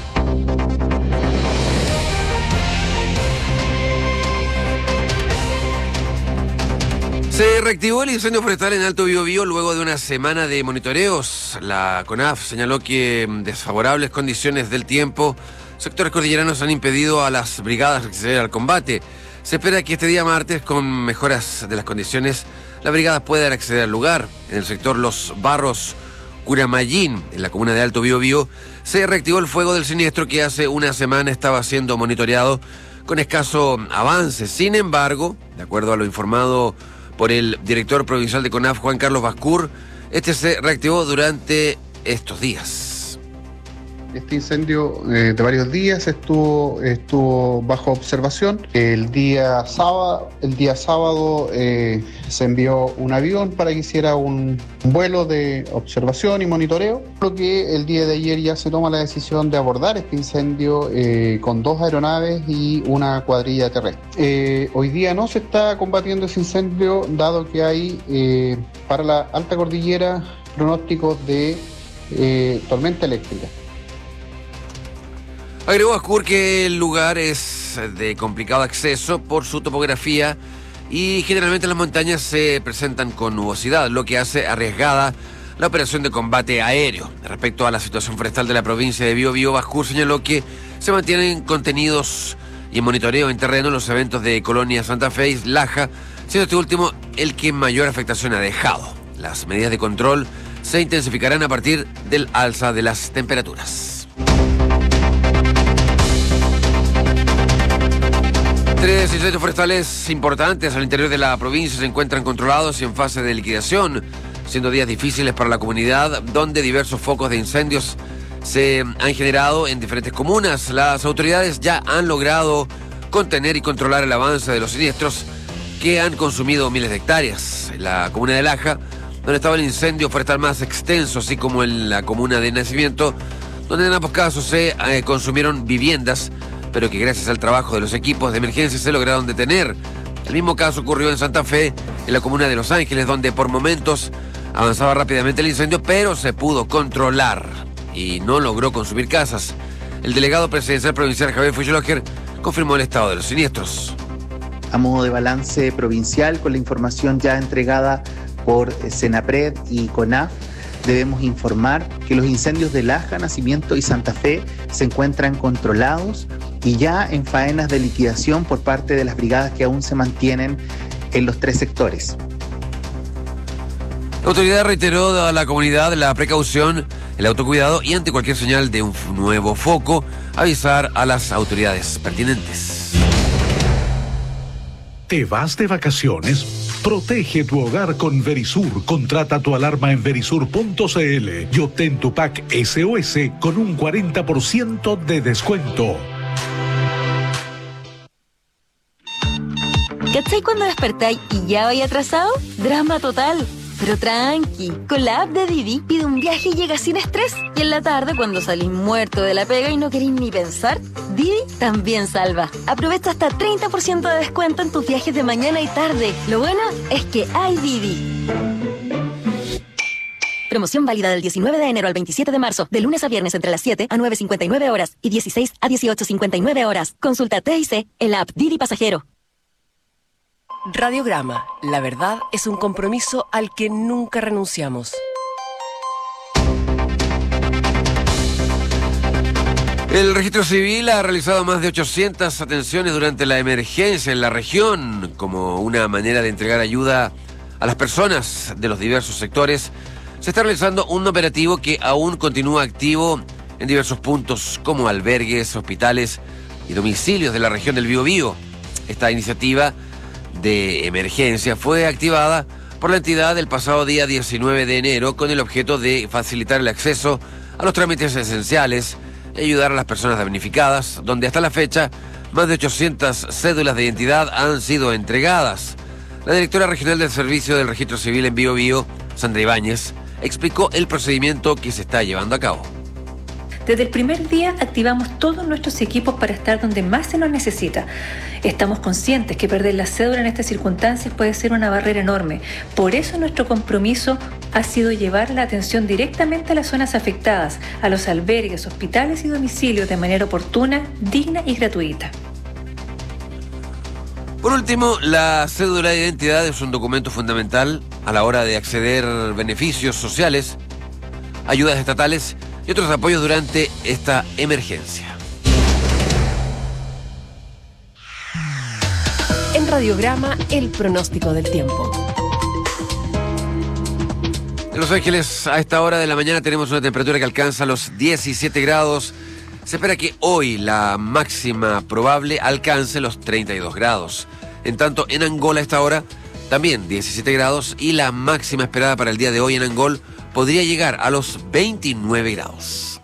Se reactivó el incendio forestal en Alto Biobío luego de una semana de monitoreos. La CONAF señaló que desfavorables condiciones del tiempo, sectores cordilleranos han impedido a las brigadas acceder al combate. Se espera que este día martes, con mejoras de las condiciones, las brigadas puedan acceder al lugar. En el sector Los Barros, Curamayín, en la comuna de Alto Biobío, se reactivó el fuego del siniestro que hace una semana estaba siendo monitoreado con escaso avance. Sin embargo, de acuerdo a lo informado por el director provincial de CONAF, Juan Carlos Bascur, este se reactivó durante estos días. Este incendio de varios días estuvo bajo observación. El día sábado se envió un avión para que hiciera un vuelo de observación y monitoreo, lo que el día de ayer ya se toma la decisión de abordar este incendio con 2 aeronaves y una cuadrilla terrestre. Hoy día no se está combatiendo ese incendio, dado que hay para la alta cordillera pronósticos de tormenta eléctrica. Agregó Ascur que el lugar es de complicado acceso por su topografía y generalmente las montañas se presentan con nubosidad, lo que hace arriesgada la operación de combate aéreo. Respecto a la situación forestal de la provincia de Biobío, Ascur señaló que se mantienen contenidos y en monitoreo en terreno los eventos de Colonia Santa Fe y Laja, siendo este último el que mayor afectación ha dejado. Las medidas de control se intensificarán a partir del alza de las temperaturas. 3 incendios forestales importantes al interior de la provincia se encuentran controlados y en fase de liquidación, siendo días difíciles para la comunidad, donde diversos focos de incendios se han generado en diferentes comunas. Las autoridades ya han logrado contener y controlar el avance de los siniestros que han consumido miles de hectáreas. En la comuna de Laja, donde estaba el incendio forestal más extenso, así como en la comuna de Nacimiento, donde en ambos casos se consumieron viviendas, pero que gracias al trabajo de los equipos de emergencia se lograron detener. El mismo caso ocurrió en Santa Fe, en la comuna de Los Ángeles, donde por momentos avanzaba rápidamente el incendio, pero se pudo controlar y no logró consumir casas. El delegado presidencial provincial Javier Fuyologer confirmó el estado de los siniestros. A modo de balance provincial, con la información ya entregada por Senapred y CONAF, debemos informar que los incendios de Laja, Nacimiento y Santa Fe se encuentran controlados y ya en faenas de liquidación por parte de las brigadas que aún se mantienen en los 3 sectores. La autoridad reiteró a la comunidad la precaución, el autocuidado y ante cualquier señal de un nuevo foco, avisar a las autoridades pertinentes. ¿Te vas de vacaciones? Protege tu hogar con Verisur. Contrata tu alarma en verisur.cl y obtén tu pack SOS con un 40% de descuento. ¿Cachai cuando despertáis y ya vais atrasado? Drama total. Pero tranqui, con la app de Didi pide un viaje y llega sin estrés. Y en la tarde, cuando salís muerto de la pega y no queréis ni pensar, Didi también salva. Aprovecha hasta 30% de descuento en tus viajes de mañana y tarde. Lo bueno es que hay Didi. Promoción válida del 19 de enero al 27 de marzo, de lunes a viernes entre las 7 a 9:59 horas y 16 a 18:59 horas. Consulta TIC en la app Didi Pasajero. Radiograma. La verdad es un compromiso al que nunca renunciamos. El Registro Civil ha realizado más de 800 atenciones durante la emergencia en la región, como una manera de entregar ayuda a las personas de los diversos sectores. Se está realizando un operativo que aún continúa activo en diversos puntos, como albergues, hospitales y domicilios de la región del Biobío. Esta iniciativa de emergencia fue activada por la entidad el pasado día 19 de enero con el objeto de facilitar el acceso a los trámites esenciales y ayudar a las personas damnificadas, donde hasta la fecha más de 800 cédulas de identidad han sido entregadas. La directora regional del Servicio del Registro Civil en Biobío, Sandra Ibáñez, explicó el procedimiento que se está llevando a cabo. Desde el primer día activamos todos nuestros equipos para estar donde más se nos necesita. Estamos conscientes que perder la cédula en estas circunstancias puede ser una barrera enorme. Por eso nuestro compromiso ha sido llevar la atención directamente a las zonas afectadas, a los albergues, hospitales y domicilios de manera oportuna, digna y gratuita. Por último, la cédula de identidad es un documento fundamental a la hora de acceder a beneficios sociales, ayudas estatales y otros apoyos durante esta emergencia. En Radiograma, el pronóstico del tiempo. En Los Ángeles, a esta hora de la mañana tenemos una temperatura que alcanza los 17 grados. Se espera que hoy la máxima probable alcance los 32 grados. En tanto, en Angola a esta hora también 17 grados y la máxima esperada para el día de hoy en Angol podría llegar a los 29 grados.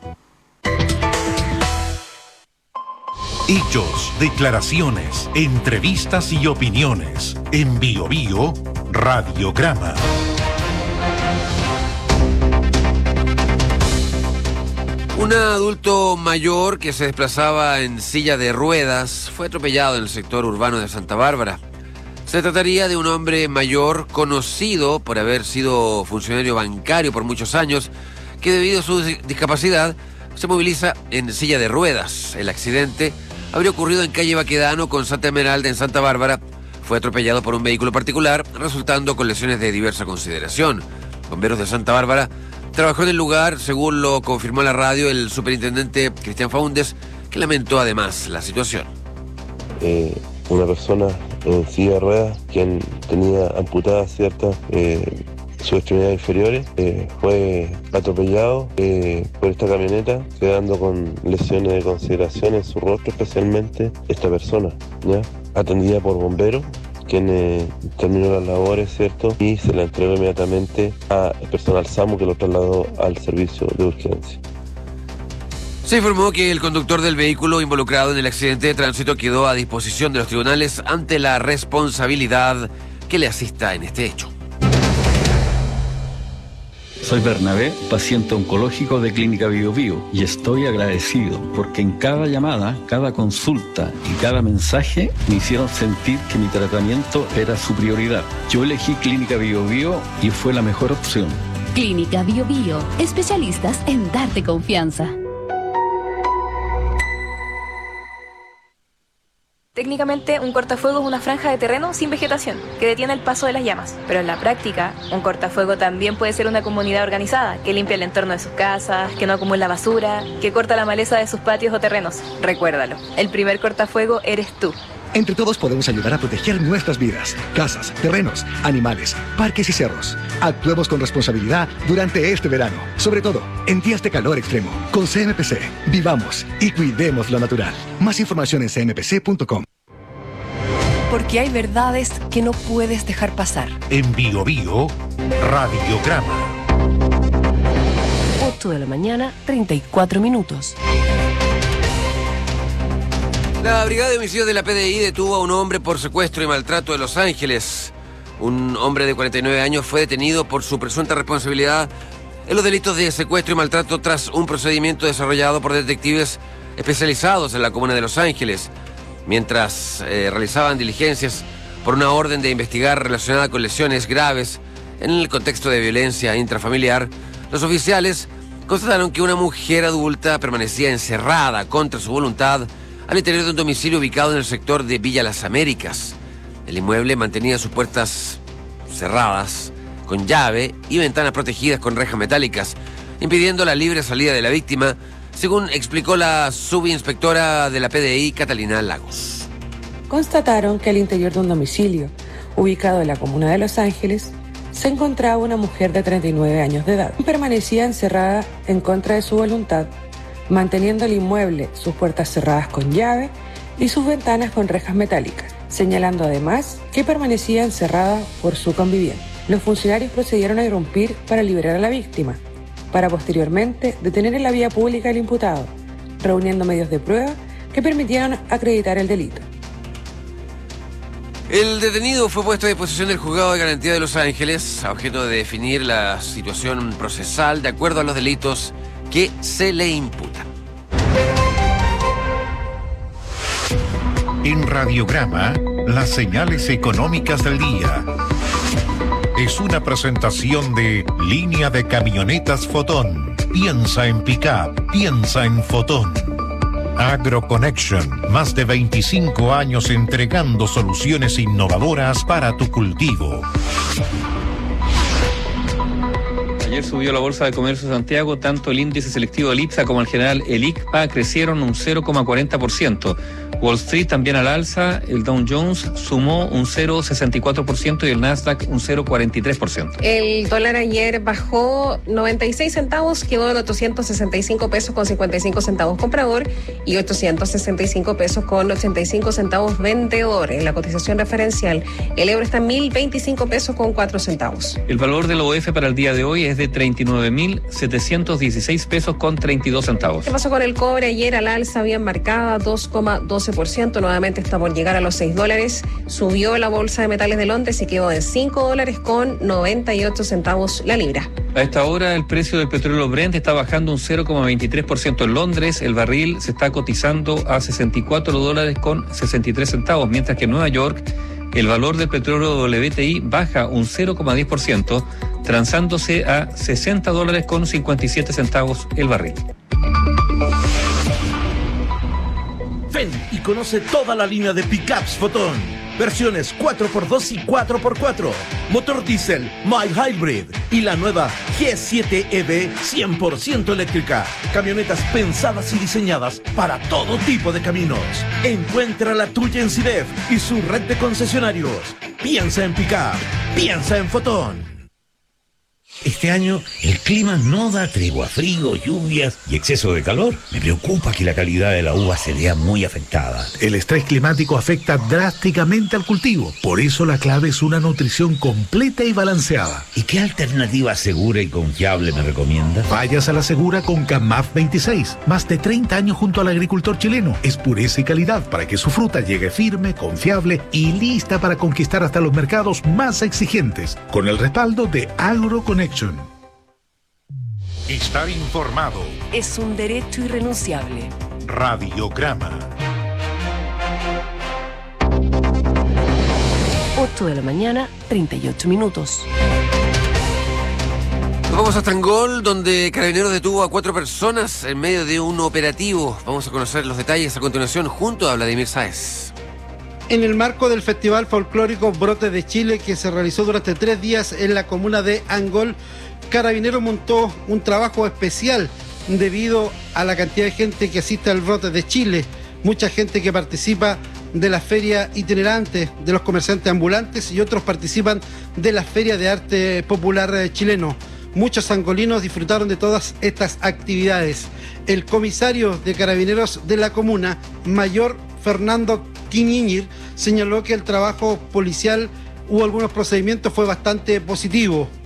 Hechos, declaraciones, entrevistas y opiniones. En Biobío, Radiograma. Un adulto mayor que se desplazaba en silla de ruedas fue atropellado en el sector urbano de Santa Bárbara. Se trataría de un hombre mayor conocido por haber sido funcionario bancario por muchos años, que debido a su discapacidad se moviliza en silla de ruedas. El accidente habría ocurrido en calle Baquedano con Santa Esmeralda en Santa Bárbara. Fue atropellado por un vehículo particular, resultando con lesiones de diversa consideración. Bomberos de Santa Bárbara trabajó en el lugar, según lo confirmó la radio el superintendente Cristian Faúndez, que lamentó además la situación. Una persona en silla de ruedas, quien tenía amputadas ciertas sus extremidades inferiores, fue atropellado por esta camioneta, quedando con lesiones de consideración en su rostro, especialmente esta persona, ¿ya? Atendida por bomberos, quien terminó las labores, ¿cierto? Y se la entregó inmediatamente al personal SAMU, que lo trasladó al servicio de urgencia. Se informó que el conductor del vehículo involucrado en el accidente de tránsito quedó a disposición de los tribunales ante la responsabilidad que le asista en este hecho. Soy Bernabé, paciente oncológico de Clínica Biobío, y estoy agradecido porque en cada llamada, cada consulta y cada mensaje me hicieron sentir que mi tratamiento era su prioridad. Yo elegí Clínica Biobío y fue la mejor opción. Clínica Biobío, especialistas en darte confianza. Técnicamente, un cortafuego es una franja de terreno sin vegetación que detiene el paso de las llamas. Pero en la práctica, un cortafuego también puede ser una comunidad organizada que limpia el entorno de sus casas, que no acumula basura, que corta la maleza de sus patios o terrenos. Recuérdalo, el primer cortafuego eres tú. Entre todos podemos ayudar a proteger nuestras vidas, casas, terrenos, animales, parques y cerros. Actuemos con responsabilidad durante este verano, sobre todo en días de calor extremo. Con CMPC, vivamos y cuidemos lo natural. Más información en cmpc.com. Porque hay verdades que no puedes dejar pasar. En Biobío, Radiograma. 8 de la mañana, 34 minutos. La Brigada de Homicidios de la PDI detuvo a un hombre por secuestro y maltrato de Los Ángeles. Un hombre de 49 años fue detenido por su presunta responsabilidad en los delitos de secuestro y maltrato tras un procedimiento desarrollado por detectives especializados en la comuna de Los Ángeles, mientras realizaban diligencias por una orden de investigar relacionada con lesiones graves en el contexto de violencia intrafamiliar. Los oficiales constataron que una mujer adulta permanecía encerrada contra su voluntad al interior de un domicilio ubicado en el sector de Villa Las Américas. El inmueble mantenía sus puertas cerradas con llave y ventanas protegidas con rejas metálicas, impidiendo la libre salida de la víctima, según explicó la subinspectora de la PDI, Catalina Lagos. Constataron que al interior de un domicilio ubicado en la comuna de Los Ángeles se encontraba una mujer de 39 años de edad. Permanecía encerrada en contra de su voluntad, manteniendo el inmueble sus puertas cerradas con llave y sus ventanas con rejas metálicas, señalando además que permanecía encerrada por su conviviente. Los funcionarios procedieron a irrumpir para liberar a la víctima, para posteriormente detener en la vía pública al imputado, reuniendo medios de prueba que permitieron acreditar el delito. El detenido fue puesto a disposición del Juzgado de Garantía de Los Ángeles a objeto de definir la situación procesal de acuerdo a los delitos que se le imputan. En Radiograma, las señales económicas del día. Es una presentación de Línea de Camionetas Fotón. Piensa en pick-up, piensa en Fotón. AgroConnection, más de 25 años entregando soluciones innovadoras para tu cultivo. Ayer subió la Bolsa de Comercio de Santiago, tanto el índice selectivo del IPSA como el general el ICPA crecieron un 0,40%. Wall Street también al alza, el Dow Jones sumó un 0,64% y el Nasdaq un 0,43%. El dólar ayer bajó 96 centavos, quedó en 865 pesos con 55 centavos comprador y 865 pesos con 85 centavos vendedor. En la cotización referencial, el euro está en 1.025 pesos con 4 centavos. El valor del OF para el día de hoy es de 39.716 pesos con 32 centavos. ¿Qué pasó con el cobre? Ayer al alza había marcada 2,12%, nuevamente está por llegar a los $6. Subió la bolsa de metales de Londres y quedó en $5 con 98 centavos la libra. A esta hora el precio del petróleo Brent está bajando un 0,23% en Londres. El barril se está cotizando a $64 con 63 centavos, mientras que en Nueva York el valor del petróleo WTI baja un 0,10%, transándose a $60 con 57 centavos el barril. Ven y conoce toda la línea de pickups Fotón. Versiones 4x2 y 4x4. Motor diésel, mild hybrid y la nueva G7 EV 100% eléctrica. Camionetas pensadas y diseñadas para todo tipo de caminos. Encuentra la tuya en CIDEF y su red de concesionarios. Piensa en pickup. Piensa en Fotón. Este año el clima no da tregua, frío, lluvias y exceso de calor. Me preocupa que la calidad de la uva se vea muy afectada. El estrés climático afecta drásticamente al cultivo. Por eso la clave es una nutrición completa y balanceada. ¿Y qué alternativa segura y confiable me recomienda? Vayas a la segura con CAMAF 26. Más de 30 años junto al agricultor chileno. Es pureza y calidad para que su fruta llegue firme, confiable y lista para conquistar hasta los mercados más exigentes. Con el respaldo de AgroConnection. Estar informado es un derecho irrenunciable. Radiograma. 8 de la mañana, 38 minutos. Nos vamos a Trangol, donde Carabineros detuvo a 4 personas en medio de un operativo. Vamos a conocer los detalles a continuación junto a Vladimir Sáez. En el marco del Festival Folclórico Brotes de Chile, que se realizó durante 3 días en la comuna de Angol, Carabineros montó un trabajo especial debido a la cantidad de gente que asiste al Brotes de Chile, mucha gente que participa de la feria itinerante de los comerciantes ambulantes y otros participan de la Feria de Arte Popular chileno. Muchos angolinos disfrutaron de todas estas actividades. El comisario de Carabineros de la comuna, Mayor Fernando Quiñiñir, señaló que el trabajo policial hubo algunos procedimientos fue bastante positivo.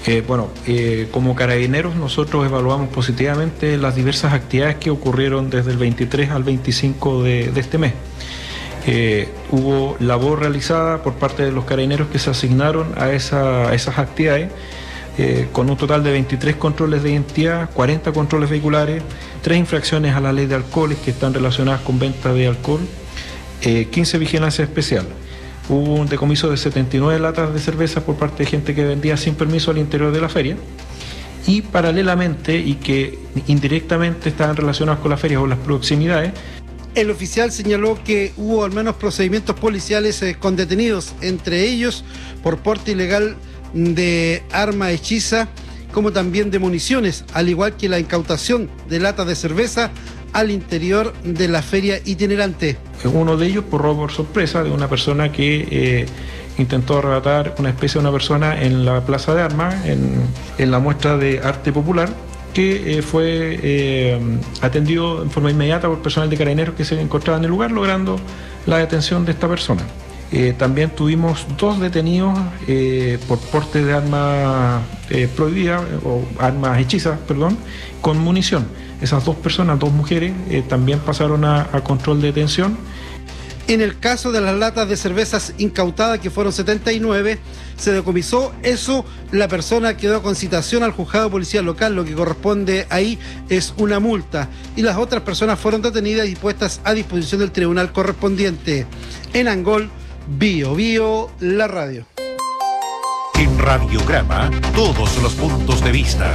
Como Carabineros nosotros evaluamos positivamente las diversas actividades que ocurrieron desde el 23 al 25 de este mes. Hubo labor realizada por parte de los Carabineros que se asignaron a esas actividades, con un total de 23 controles de identidad, 40 controles vehiculares, 3 infracciones a la ley de alcoholes que están relacionadas con venta de alcohol, 15 vigilancia especial. Hubo un decomiso de 79 latas de cerveza por parte de gente que vendía sin permiso al interior de la feria, y paralelamente, y que indirectamente estaban relacionados con la feria o las proximidades. El oficial señaló que hubo al menos procedimientos policiales con detenidos, entre ellos por porte ilegal de arma hechiza, como también de municiones, al igual que la incautación de latas de cerveza al interior de la feria itinerante. Uno de ellos por robo por sorpresa de una persona que intentó arrebatar una especie de una persona en la plaza de armas, en la muestra de arte popular, que fue atendido en forma inmediata por personal de Carabineros que se encontraba en el lugar, logrando la detención de esta persona. También tuvimos 2 detenidos por porte de armas prohibidas, o armas hechizas, con munición. Esas 2 personas, 2 mujeres, también pasaron a control de detención. En el caso de las latas de cervezas incautadas, que fueron 79, se decomisó eso. La persona quedó con citación al juzgado policial local. Lo que corresponde ahí es una multa. Y las otras personas fueron detenidas y puestas a disposición del tribunal correspondiente. En Angol, Bio, la radio. En Radiograma, todos los puntos de vista.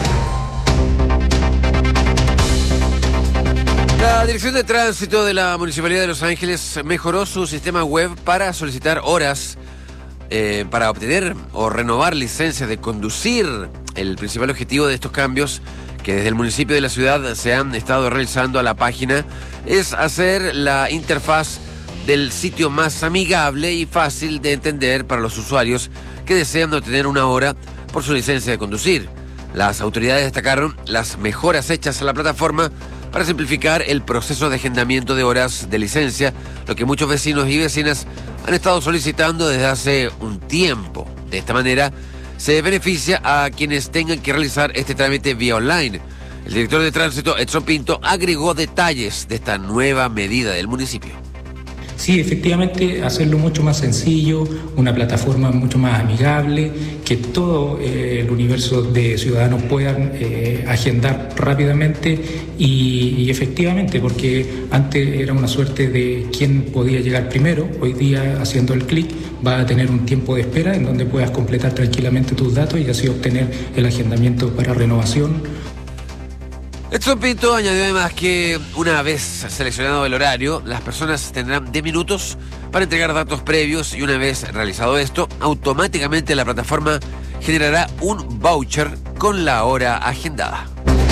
La Dirección de Tránsito de la Municipalidad de Los Ángeles mejoró su sistema web para solicitar horas para obtener o renovar licencias de conducir. El principal objetivo de estos cambios que desde el municipio de la ciudad se han estado realizando a la página es hacer la interfaz del sitio más amigable y fácil de entender para los usuarios que desean obtener una hora por su licencia de conducir. Las autoridades destacaron las mejoras hechas a la plataforma para simplificar el proceso de agendamiento de horas de licencia, lo que muchos vecinos y vecinas han estado solicitando desde hace un tiempo. De esta manera, se beneficia a quienes tengan que realizar este trámite vía online. El director de tránsito, Edson Pinto, agregó detalles de esta nueva medida del municipio. Sí, efectivamente, hacerlo mucho más sencillo, una plataforma mucho más amigable, que todo el universo de ciudadanos puedan agendar rápidamente y efectivamente, porque antes era una suerte de quién podía llegar primero. Hoy día, haciendo el clic, va a tener un tiempo de espera en donde puedas completar tranquilamente tus datos y así obtener el agendamiento para renovación. Edson Pinto añadió además que una vez seleccionado el horario, las personas tendrán 10 minutos para entregar datos previos y una vez realizado esto, automáticamente la plataforma generará un voucher con la hora agendada.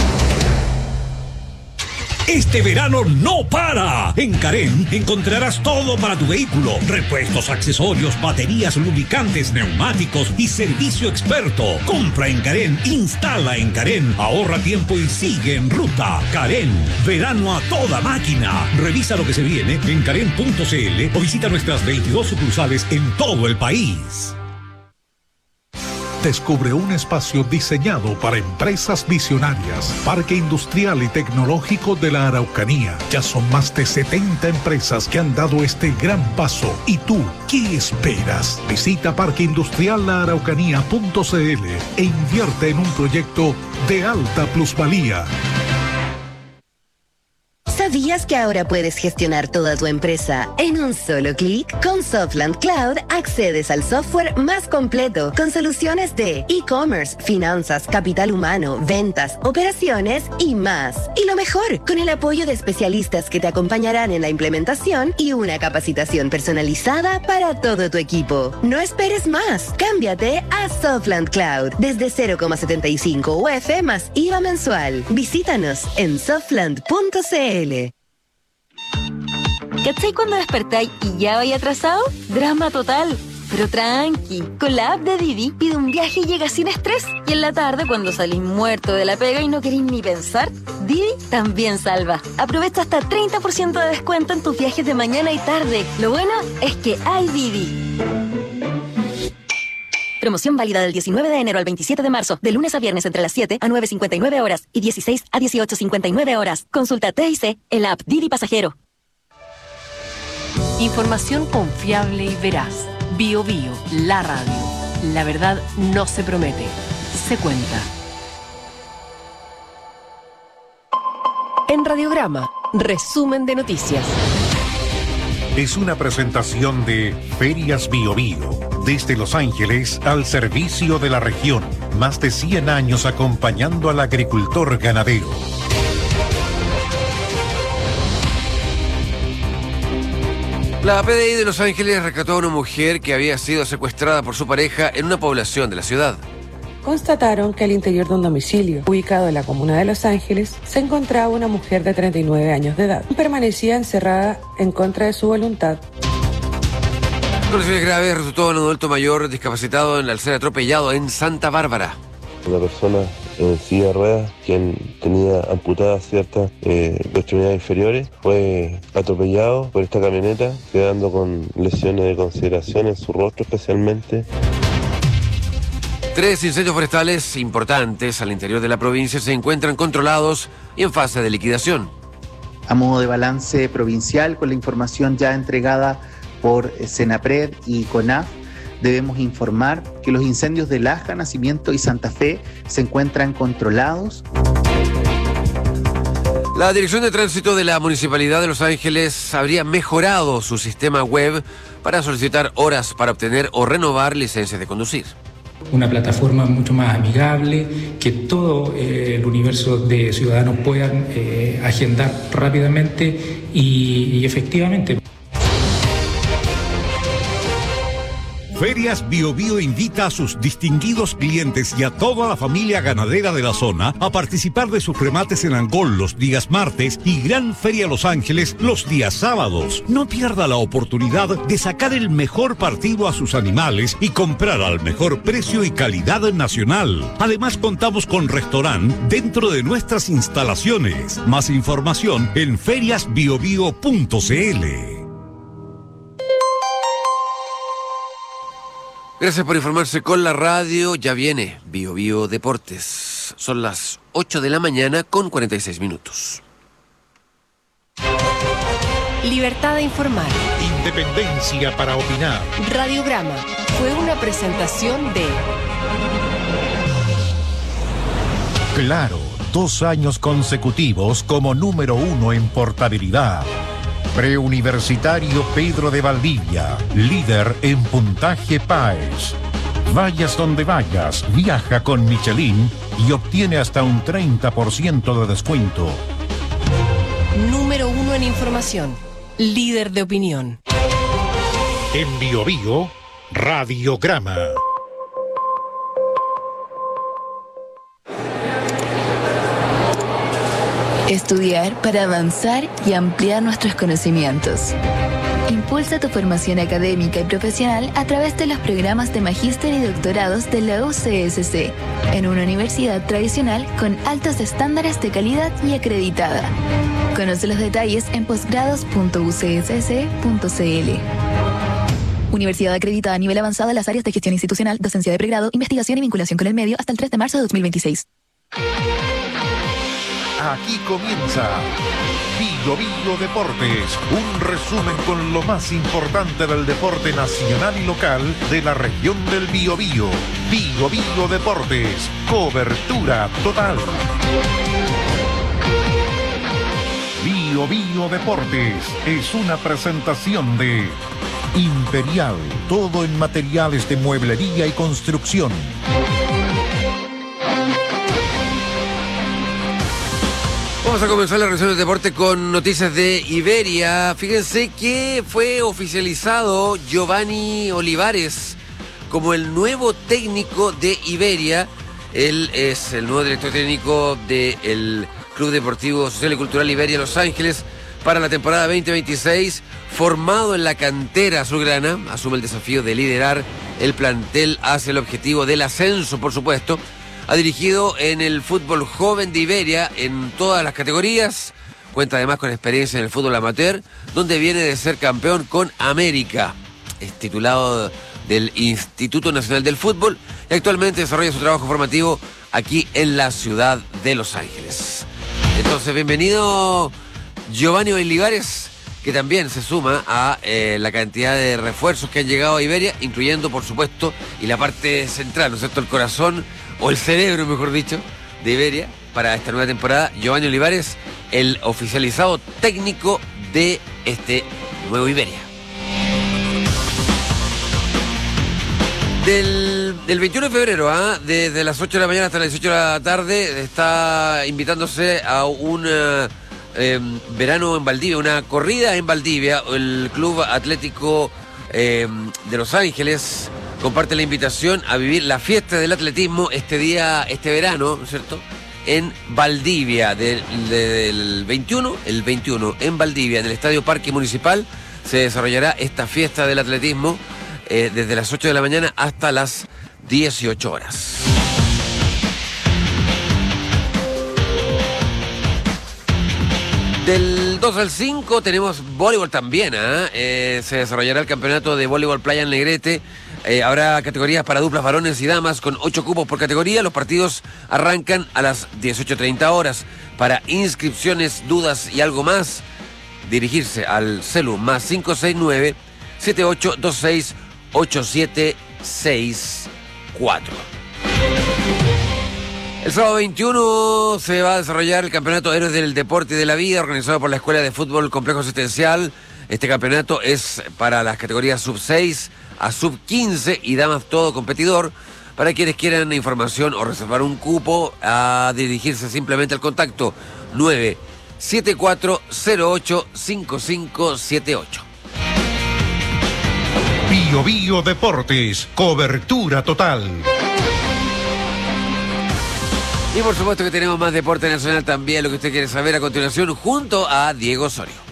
Este verano no para. En Carén encontrarás todo para tu vehículo: repuestos, accesorios, baterías, lubricantes, neumáticos y servicio experto. Compra en Carén, instala en Carén, ahorra tiempo y sigue en ruta. Carén, verano a toda máquina. Revisa lo que se viene en carén.cl o visita nuestras 22 sucursales en todo el país. Descubre un espacio diseñado para empresas visionarias. Parque Industrial y Tecnológico de la Araucanía. Ya son más de 70 empresas que han dado este gran paso. ¿Y tú, qué esperas? Visita parqueindustriallaaraucanía.cl e invierte en un proyecto de alta plusvalía. ¿Sabías que ahora puedes gestionar toda tu empresa en un solo clic? Con Softland Cloud accedes al software más completo con soluciones de e-commerce, finanzas, capital humano, ventas, operaciones y más. Y lo mejor, con el apoyo de especialistas que te acompañarán en la implementación y una capacitación personalizada para todo tu equipo. No esperes más. Cámbiate a Softland Cloud desde 0,75 UF más IVA mensual. Visítanos en softland.cl. ¿Cachai cuando despertáis y ya vais atrasado? Drama total. Pero tranqui, con la app de Didi pide un viaje y llega sin estrés. Y en la tarde, cuando salís muerto de la pega y no queréis ni pensar, Didi también salva. Aprovecha hasta 30% de descuento en tus viajes de mañana y tarde. Lo bueno es que hay Didi. Promoción válida del 19 de enero al 27 de marzo, de lunes a viernes entre las 7 a 9:59 horas y 16 a 18:59 horas. Consulta TIC en la app Didi Pasajero. Información confiable y veraz. BioBio, la radio. La verdad no se promete, se cuenta. En Radiograma, resumen de noticias. Es una presentación de Ferias BioBio. Desde Los Ángeles al servicio de la región. Más de 100 años acompañando al agricultor ganadero. La PDI de Los Ángeles rescató a una mujer que había sido secuestrada por su pareja en una población de la ciudad. Constataron que al interior de un domicilio ubicado en la comuna de Los Ángeles se encontraba una mujer de 39 años de edad. Permanecía encerrada en contra de su voluntad. Con lesiones graves resultó un adulto mayor discapacitado al ser atropellado en Santa Bárbara. Una persona en silla de ruedas, quien tenía amputadas ciertas extremidades inferiores, fue atropellado por esta camioneta, quedando con lesiones de consideración en su rostro especialmente. 3 incendios forestales importantes al interior de la provincia se encuentran controlados y en fase de liquidación. A modo de balance provincial, con la información ya entregada por Senapred y CONAF, debemos informar que los incendios de Laja, Nacimiento y Santa Fe se encuentran controlados. La Dirección de Tránsito de la Municipalidad de Los Ángeles habría mejorado su sistema web para solicitar horas para obtener o renovar licencias de conducir. Una plataforma mucho más amigable, que todo el universo de ciudadanos puedan agendar rápidamente y efectivamente. Ferias BioBio invita a sus distinguidos clientes y a toda la familia ganadera de la zona a participar de sus remates en Angol los días martes y Gran Feria Los Ángeles los días sábados. No pierda la oportunidad de sacar el mejor partido a sus animales y comprar al mejor precio y calidad nacional. Además, contamos con restaurante dentro de nuestras instalaciones. Más información en feriasbiobio.cl. Gracias por informarse con la radio. Ya viene BioBio Deportes. Son las 8 de la mañana con 46 minutos. Libertad de informar. Independencia para opinar. Radiograma fue una presentación de... Claro, 2 años consecutivos como número 1 en portabilidad. Preuniversitario Pedro de Valdivia, líder en puntaje PAES. Vayas donde vayas, viaja con Michelin y obtiene hasta un 30% de descuento. Número 1 en información, líder de opinión. En BioBio, Radiograma. Estudiar para avanzar y ampliar nuestros conocimientos. Impulsa tu formación académica y profesional a través de los programas de magíster y doctorados de la UCSC, en una universidad tradicional con altos estándares de calidad y acreditada. Conoce los detalles en posgrados.ucss.cl. Universidad acreditada a nivel avanzado en las áreas de gestión institucional, docencia de pregrado, investigación y vinculación con el medio hasta el 3 de marzo de 2026. Aquí comienza BioBio Deportes, un resumen con lo más importante del deporte nacional y local de la región del Biobío. BioBio Deportes, cobertura total. BioBio Deportes es una presentación de Imperial, todo en materiales de mueblería y construcción. Vamos a comenzar la revisión del deporte con noticias de Iberia. Fíjense que fue oficializado Giovanni Olivares como el nuevo técnico de Iberia. Él es el nuevo director técnico del Club Deportivo Social y Cultural Iberia Los Ángeles para la temporada 2026. Formado en la cantera azulgrana, asume el desafío de liderar el plantel hacia el objetivo del ascenso, por supuesto. Ha dirigido en el fútbol joven de Iberia en todas las categorías. Cuenta además con experiencia en el fútbol amateur, donde viene de ser campeón con América. Es titulado del Instituto Nacional del Fútbol y actualmente desarrolla su trabajo formativo aquí en la ciudad de Los Ángeles. Entonces, bienvenido Giovanni Olivares, que también se suma a la cantidad de refuerzos que han llegado a Iberia, incluyendo, por supuesto, y la parte central, ¿no es cierto?, el corazón, o el cerebro, mejor dicho, de Iberia para esta nueva temporada. Giovanni Olivares, el oficializado técnico de este nuevo Iberia. Del 21 de febrero, desde las 8 de la mañana hasta las 18 de la tarde, está invitándose a un verano en Valdivia, una corrida en Valdivia. El Club Atlético de Los Ángeles comparte la invitación a vivir la fiesta del atletismo este verano, ¿no es cierto?, en Valdivia, del 21 en Valdivia, en el Estadio Parque Municipal, se desarrollará esta fiesta del atletismo desde las 8 de la mañana hasta las 18 horas. Del 2 al 5 tenemos voleibol también, se desarrollará el campeonato de voleibol playa en Negrete. Habrá categorías para duplas varones y damas con 8 cupos por categoría. Los partidos arrancan a las 18:30 horas. Para inscripciones, dudas y algo más, dirigirse al celu más 569-7826-8764. El sábado 21 se va a desarrollar el campeonato Héroes del Deporte y de la Vida, organizado por la Escuela de Fútbol Complejo Asistencial. Este campeonato es para las categorías sub-6 a sub-15 y damas todo competidor. Para quienes quieran información o reservar un cupo, a dirigirse simplemente al contacto 974085578. Bio Bio Deportes, cobertura total. Y por supuesto que tenemos más deporte nacional también, lo que usted quiere saber a continuación, junto a Diego Osorio.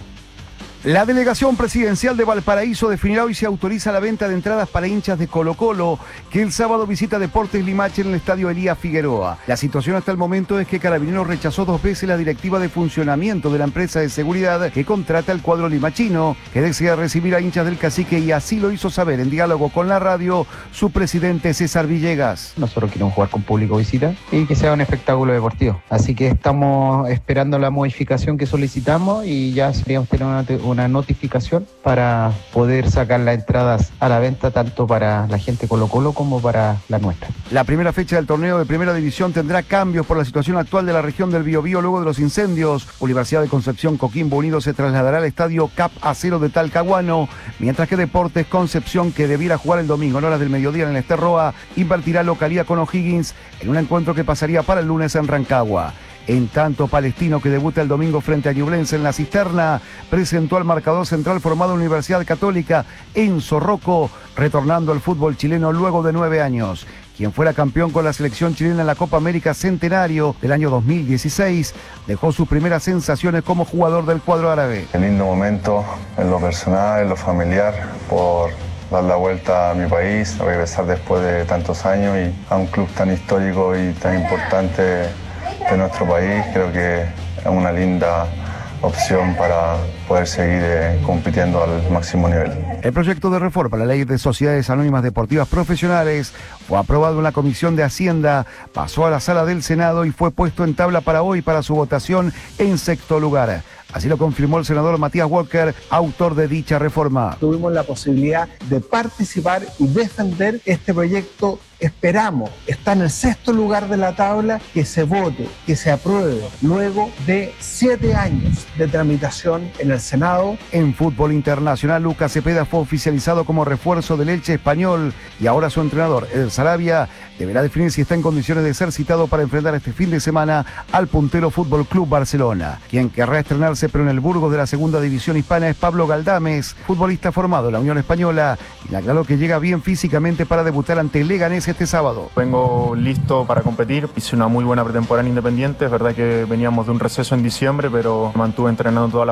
La delegación presidencial de Valparaíso definirá hoy si autoriza la venta de entradas para hinchas de Colo-Colo, que el sábado visita Deportes Limache en el estadio Elías Figueroa. La situación hasta el momento es que Carabineros rechazó 2 veces la directiva de funcionamiento de la empresa de seguridad que contrata el cuadro limachino, que desea recibir a hinchas del Cacique, y así lo hizo saber en diálogo con la radio su presidente César Villegas. Nosotros queremos jugar con público visita y que sea un espectáculo deportivo. Así que estamos esperando la modificación que solicitamos y ya seríamos tener una notificación para poder sacar las entradas a la venta tanto para la gente Colo-Colo como para la nuestra. La primera fecha del torneo de Primera División tendrá cambios por la situación actual de la región del Biobío luego de los incendios. Universidad de Concepción Coquimbo Unido se trasladará al estadio Cap Acero de Talcahuano, mientras que Deportes Concepción, que debiera jugar el domingo en horas del mediodía en el Esterroa, invertirá localía con O'Higgins en un encuentro que pasaría para el lunes en Rancagua. En tanto, Palestino, que debuta el domingo frente a Ñublense en la Cisterna, presentó al marcador central formado en la Universidad Católica, Enzo Rocco, retornando al fútbol chileno luego de 9 años. Quien fuera campeón con la selección chilena en la Copa América Centenario del año 2016, dejó sus primeras sensaciones como jugador del cuadro árabe. Un lindo momento en lo personal, en lo familiar, por dar la vuelta a mi país, a regresar después de tantos años y a un club tan histórico y tan importante de nuestro país. Creo que es una linda opción para poder seguir compitiendo al máximo nivel. El proyecto de reforma a la Ley de Sociedades Anónimas Deportivas Profesionales fue aprobado en la Comisión de Hacienda, pasó a la Sala del Senado y fue puesto en tabla para hoy para su votación en 6º lugar. Así lo confirmó el senador Matías Walker, autor de dicha reforma. Tuvimos la posibilidad de participar y defender este proyecto. Esperamos, está en el 6º lugar de la tabla, que se vote, que se apruebe, luego de 7 años de tramitación en el Senado. En fútbol internacional, Lucas Cepeda fue oficializado como refuerzo del Elche español y ahora su entrenador, El Sarabia, deberá definir si está en condiciones de ser citado para enfrentar este fin de semana al puntero Fútbol Club Barcelona. Quien querrá estrenarse pero en el Burgos de la segunda división hispana es Pablo Galdames, futbolista formado en la Unión Española, y aclaró que llega bien físicamente para debutar ante Leganés este sábado. Vengo listo para competir, hice una muy buena pretemporada en Independiente, es verdad que veníamos de un receso en diciembre, pero me mantuve entrenando todas las vacaciones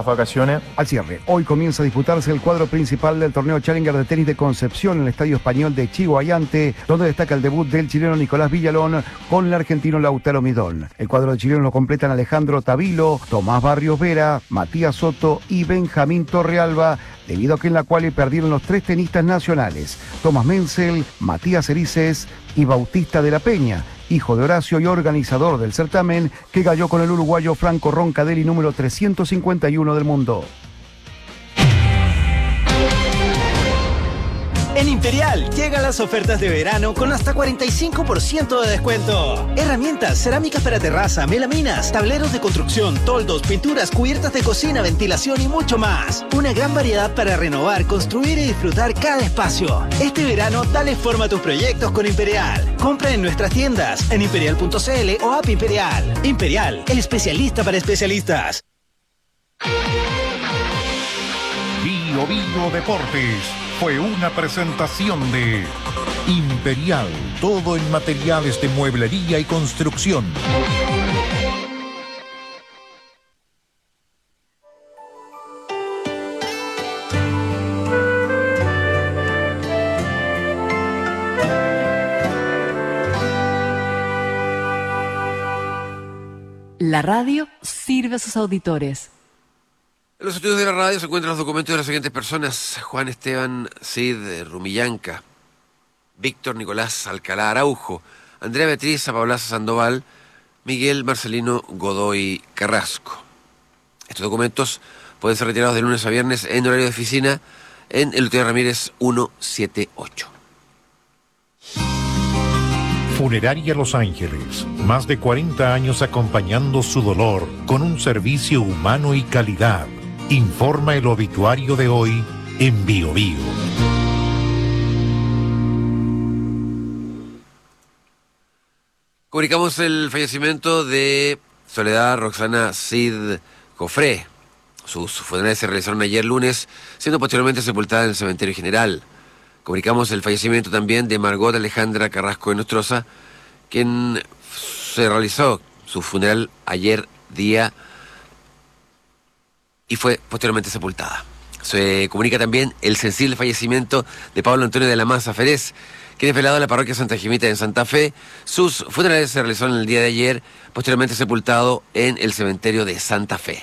Patagonia. Al cierre, hoy comienza a disputarse el cuadro principal del torneo Challenger de tenis de Concepción en el Estadio Español de Chihuayante, donde destaca el debut del chileno Nicolás Villalón con el argentino Lautaro Midón. El cuadro de chilenos lo completan Alejandro Tavilo, Tomás Barrios Vera, Matías Soto y Benjamín Torrealba, debido a que en la quali perdieron los 3 tenistas nacionales, Tomás Menzel, Matías Erices y Bautista de la Peña, hijo de Horacio y organizador del certamen, que cayó con el uruguayo Franco Roncadelli, número 351 del mundo. En Imperial llegan las ofertas de verano con hasta 45% de descuento. Herramientas, cerámicas para terraza, melaminas, tableros de construcción, toldos, pinturas, cubiertas de cocina, ventilación y mucho más. Una gran variedad para renovar, construir y disfrutar cada espacio. Este verano dale forma a tus proyectos con Imperial. Compra en nuestras tiendas, en imperial.cl o app Imperial. Imperial, el especialista para especialistas. Bio Bio Deportes fue una presentación de Imperial, todo en materiales de mueblería y construcción. La radio sirve a sus auditores. En los estudios de la radio se encuentran los documentos de las siguientes personas: Juan Esteban Cid Rumillanca, Víctor Nicolás Alcalá Araujo, Andrea Beatriz Paulaza Sandoval, Miguel Marcelino Godoy Carrasco. Estos documentos pueden ser retirados de lunes a viernes en horario de oficina en Eleuterio Ramírez 178. Funeraria Los Ángeles, más de 40 años acompañando su dolor con un servicio humano y calidad. Informa el obituario de hoy en Bio Bio. Comunicamos el fallecimiento de Soledad Roxana Cid Cofré. Sus funerales se realizaron ayer lunes, siendo posteriormente sepultada en el cementerio general. Comunicamos el fallecimiento también de Margot Alejandra Carrasco de Nostroza, quien se realizó su funeral ayer día y fue posteriormente sepultada. Se comunica también el sensible fallecimiento de Pablo Antonio de la Maza Ferez, quien es velado en la parroquia Santa Jimita en Santa Fe. Sus funerales se realizaron el día de ayer, posteriormente sepultado en el cementerio de Santa Fe.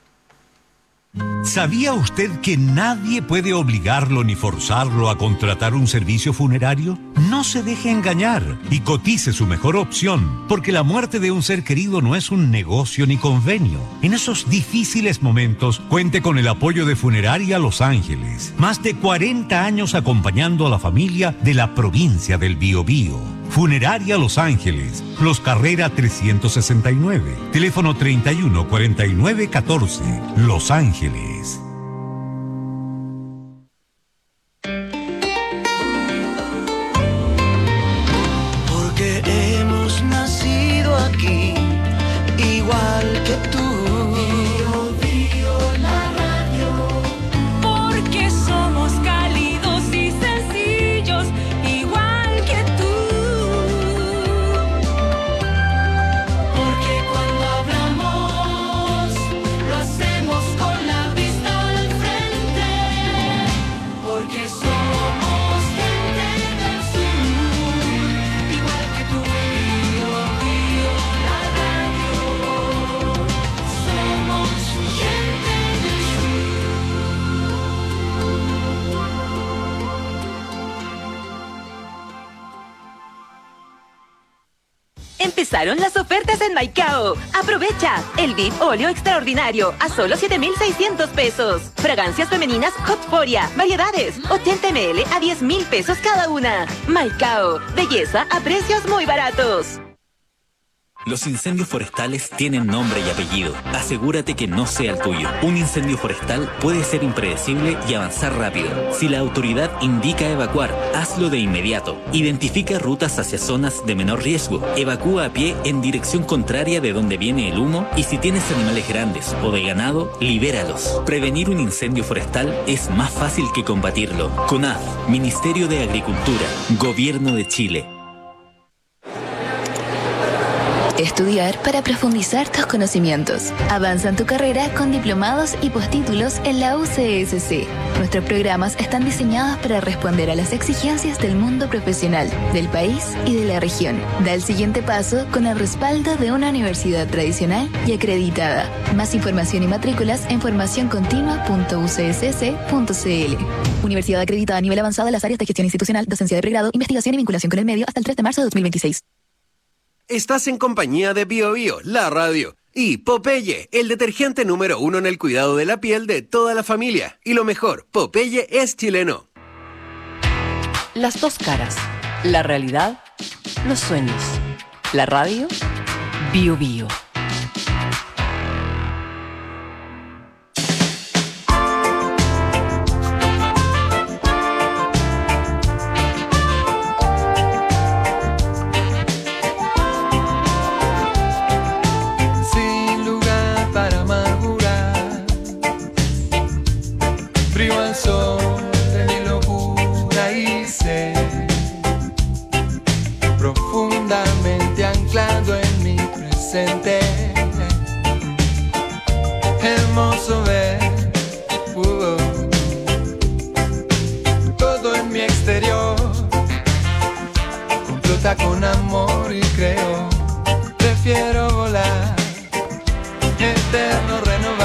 ¿Sabía usted que nadie puede obligarlo ni forzarlo a contratar un servicio funerario? No se deje engañar y cotice su mejor opción, porque la muerte de un ser querido no es un negocio ni convenio. En esos difíciles momentos, cuente con el apoyo de Funeraria Los Ángeles. Más de 40 años acompañando a la familia de la provincia del Biobío. Funeraria Los Ángeles, Los Carrera 369, teléfono 31 49 14, Los Ángeles. Porque hemos nacido aquí, igual que tú. Bio, Bio, la radio. Porque somos cálidos y sencillos, igual que tú. Porque cuando hablamos, lo hacemos con la vista al frente. Porque somos gente del sur, igual que tú. Bio, Bio, la radio. Somos gente del sur. Empezaron las ofertas en Maicao. Aprovecha el VIP óleo extraordinario a solo 7,600 pesos. Fragancias femeninas Hotforia, variedades 80 ml a 10,000 pesos cada una. Maicao, belleza a precios muy baratos. Los incendios forestales tienen nombre y apellido. Asegúrate que no sea el tuyo. Un incendio forestal puede ser impredecible y avanzar rápido. Si la autoridad indica evacuar, hazlo de inmediato. Identifica rutas hacia zonas de menor riesgo. Evacúa a pie en dirección contraria de donde viene el humo y si tienes animales grandes o de ganado, libéralos. Prevenir un incendio forestal es más fácil que combatirlo. CONAF, Ministerio de Agricultura, Gobierno de Chile. Estudiar para profundizar tus conocimientos. Avanza en tu carrera con diplomados y postítulos en la UCSC. Nuestros programas están diseñados para responder a las exigencias del mundo profesional, del país y de la región. Da el siguiente paso con el respaldo de una universidad tradicional y acreditada. Más información y matrículas en formacioncontinua.ucsc.cl. Universidad acreditada a nivel avanzado en las áreas de gestión institucional, docencia de pregrado, investigación y vinculación con el medio hasta el 3 de marzo de 2026. Estás en compañía de Bio Bio, la radio, y Popeye, el detergente número 1 en el cuidado de la piel de toda la familia. Y lo mejor, Popeye es chileno. Las dos caras, la realidad, los sueños. La radio, Bio Bio. Profundamente anclado en mi presente, hermoso ver todo en mi exterior, complota con amor y creo, prefiero volar, eterno